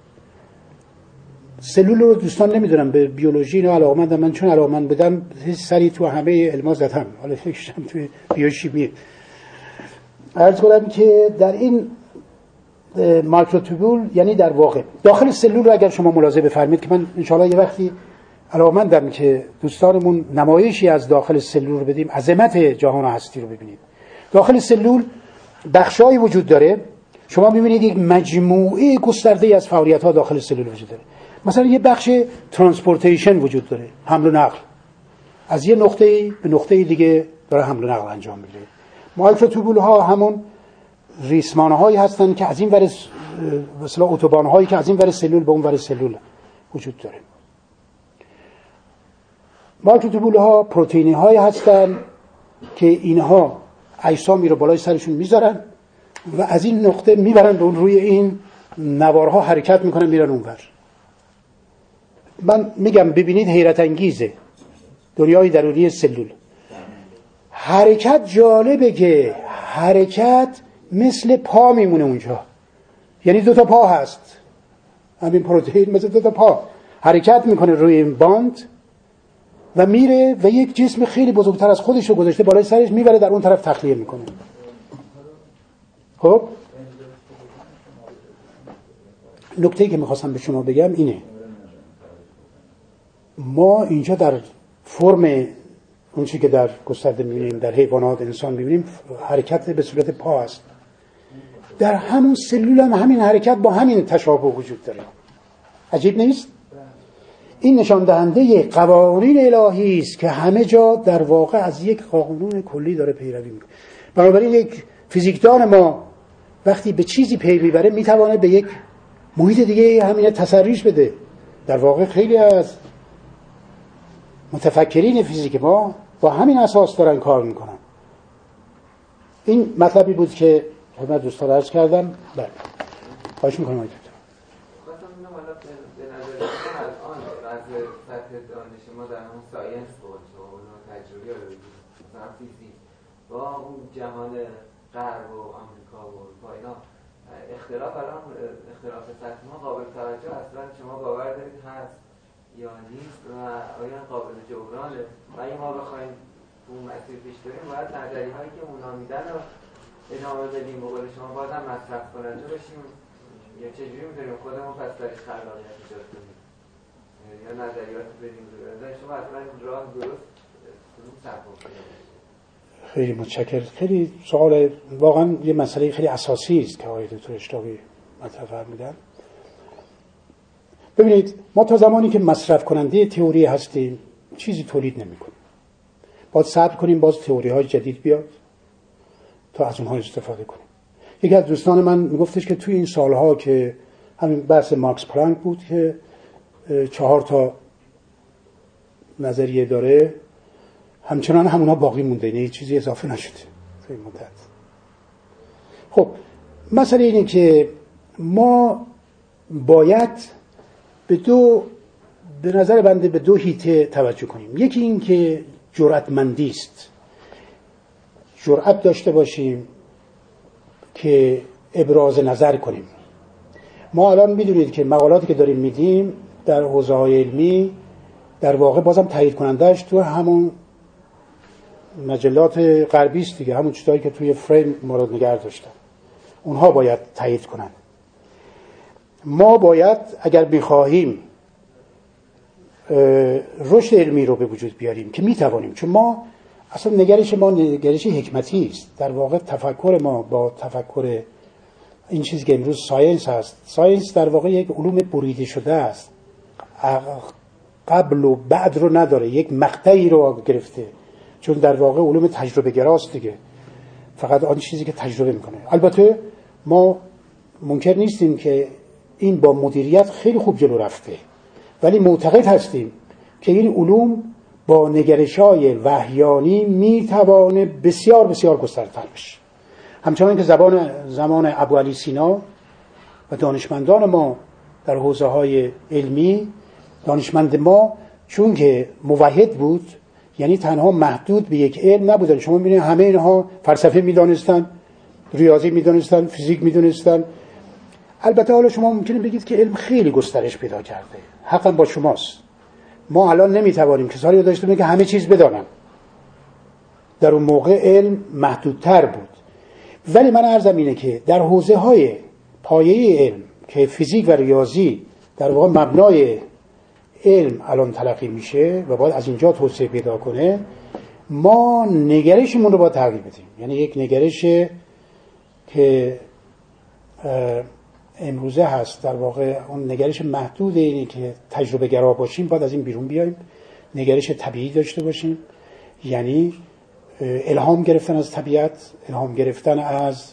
سلول رو دوستان نمیدونم به بیولوژی نه علاقه‌مندم، من چون علاقه‌مند بدم سری تو همه علما زدم، حالا فکرشم توی بیوشیمی. عرض کنم که در این مایکروتوبول، یعنی در واقع داخل سلول رو اگر شما ملاحظه بفرمایید که من انشاءالله یه وقتی علاقه‌مندم که دوستانمون نمایشی از داخل سلول رو بدیم، عظمت جهان هستی رو ببینید. داخل سلول بخشایی وجود داره، شما می‌بینید یک مجموعه گسترده‌ای از فعالیت‌ها داخل سلول وجود داره. مثلا یه بخش ترانسپورتیشن وجود داره، حمل و نقل، از یه نقطه‌ای به نقطه دیگه داره حمل و نقل انجام می‌گیره. مایکروتوبول ها همون ریسمان هایی هستن که از این ور مثلا اتوبان هایی که از این ور سلول به اون ور سلول وجود داره. مایکروتوبول ها پروتئین هایی هستن که اینها اجسامی رو بالای سرشون میذارن و از این نقطه میبرن به اون روی این نوارها حرکت میکنن میرن اونور. من میگم ببینید حیرت انگیزه دنیای درونی سلول. حرکت جالبه که حرکت مثل پا میمونه اونجا، یعنی دو تا پا هست، همین پروتئین مثل دو تا پا حرکت میکنه روی این باند و میره و یک جسم خیلی بزرگتر از خودش رو گذاشته بالای سرش میبره در اون طرف تخلیه میکنه. خب نکته‌ای که میخواستم به شما بگم اینه، ما اینجا در فرم اون چیزی که در گسترده میبینیم در حیوانات، انسان میبینیم حرکت به صورت پا است. در همون سلول هم همین حرکت با همین تشابه وجود داره. عجیب نیست؟ این نشان دهنده قوانین الهی است که همه جا در واقع از یک قانون کلی داره پیروی میکنه. بنابراین یک فیزیکدان ما وقتی به چیزی پی میبره میتونه به یک محیط دیگه همین تسریش بده. در واقع خیلی از متفکرین فیزیک ما با همین اساس دارن کار میکنن. این مطلبی بود که خدمت دوستان عرض کردم. بله خواهش میکنم آقای دکتر. خواستم ببینم حالا به نظر شما الان وضع سطح دانش ما در اون ساینس بود و اون تجربی رو مثلا فیزیک با اون جهان غرب و آمریکا و اروپا اینا اختلاف الان اختلاف سطح ما قابل توجه اصلا شما باور دارید هست یا نیست و آیا قابل جبرانه و اگه ما بخوایم اون مسیر پیش بریم باید نظری هایی که اونا میدن رو ادامه بدیم، به قول شما بازم مصرف کننده بشیم یا چجوری میتونیم خودمون پس درش خلاقیت ایجاد کنیم یا نظریات بدیم رو شما اصلا راه درست کدوم سفر کنیم؟ خیلی متشکرم. خیلی سوال واقعا یه مسئله خیلی اساسی است که آقای دکتر اشتاقی مطرح فرمودن. ببینید ما تا زمانی که مصرف کننده تئوری هستیم چیزی تولید نمی‌کنیم. باید صبر کنیم باز تئوری‌های جدید بیاد تا از اونها استفاده کنیم. یکی از دوستان من میگفتش که توی این سالها که همین بحث ماکس پلانک بود که چهار تا نظریه داره همچنان همونا باقی مونده، نه چیزی اضافه نشده توی مدت. خب مسئله اینه که ما باید به دو به نظر بنده به دو حیطه توجه کنیم. یکی این که جرأتمندی است، جرأت داشته باشیم که ابراز نظر کنیم. ما الان میدونید که مقالاتی که داریم میدیم در حوزه‌های علمی در واقع بازم تایید کنندهش تو همون مجلات غربی است دیگه، همون چیزایی که توی فریم ما رو نگه داشتن اونها باید تایید کنن. ما باید اگر بخواهیم رشد علمی رو به وجود بیاریم که میتوانیم، چون ما اصلا نگرش ما نگرش حکمتی است. در واقع تفکر ما با تفکر این چیزی که امروز ساینس هست، ساینس در واقع یک علوم بریده شده است، قبل و بعد رو نداره، یک مقطعی رو گرفته، چون در واقع علوم تجربه گراست دیگه، فقط آن چیزی که تجربه میکنه. البته ما منکر نیستیم که این با مدیریت خیلی خوب جلو رفته، ولی معتقد هستیم که این علوم با نگرش‌های وحیانی میتوانه بسیار بسیار گسترتر بشه. همچنان که زبان زمان ابوعلی سینا و دانشمندان ما در حوزه‌های علمی، دانشمند ما چون که موحد بود، یعنی تنها محدود به یک علم نبودن. شما می‌بینید همه اینها فلسفه می‌دانستن، ریاضی می‌دانستن، فیزیک می‌دانستن. البته حالا شما ممکنه بگید که علم خیلی گسترش پیدا کرده، حقا با شماست. ما الان نمیتوانیم کسانی رو داشته باشیم که همه چیز بدانن. در اون موقع علم محدودتر بود. ولی من عرضم اینه که در حوزه‌های پایه‌ای علم که فیزیک و ریاضی در واقع مبنای علم الان تلقی میشه و باید از اینجا توسعه پیدا کنه، ما نگرشمون رو باید تغییر بدیم. یعنی یک نگرش که امروزه هست، در واقع اون نگرش محدود اینه که تجربه گرا باشیم، باید از این بیرون بیایم، نگرش طبیعی داشته باشیم، یعنی الهام گرفتن از طبیعت، الهام گرفتن از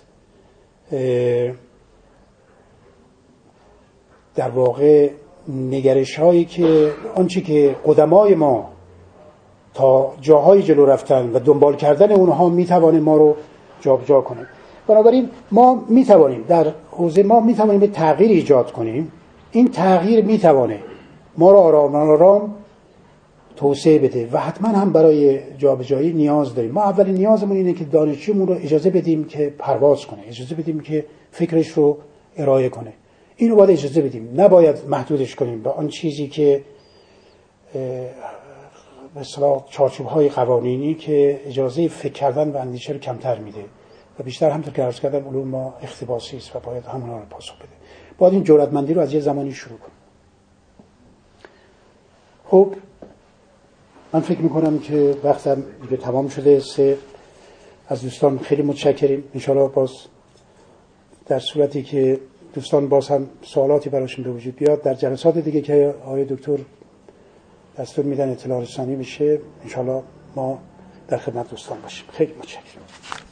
در واقع نگرش هایی که آنچه که قدمای ما تا جاهای جلو رفتن و دنبال کردن اونها میتوانه ما رو جابجا کنه. بنابراین ما میتوانیم در حوزه ما میتوانیم به تغییر ایجاد کنیم. این تغییر میتوانه ما رو آرام آرام توسعه بده و حتما هم برای جابجایی نیاز داریم. ما اولین نیازمون اینه که دانشجومون رو اجازه بدیم که پرواز کنه، اجازه بدیم که فکرش رو ارائه کنه. اینو باید اجازه بدیم، نباید محدودش کنیم به آن چیزی که به اصطلاح چارچوب‌های قوانینی که اجازه فکر کردن و اندیشه رو کمتر میده و بیشتر همونطور که عرض کردم علوم ما اقتباسی است و باید همونا رو پاسخ بده. باید این جرأتمندی رو از یه زمانی شروع کنیم. خب من فکر میکنم که وقتم دیگه تمام شده. سه از دوستان خیلی متشکریم. انشاءالله باز در صورتی که دوستان باز هم سوالاتی براشون به وجود بیاد در جلسات دیگه که آقای دکتر دستور میدن اطلاع رسانی بشه، انشاءالله ما در خدمت دوستان باشیم. خیلی متشکرم.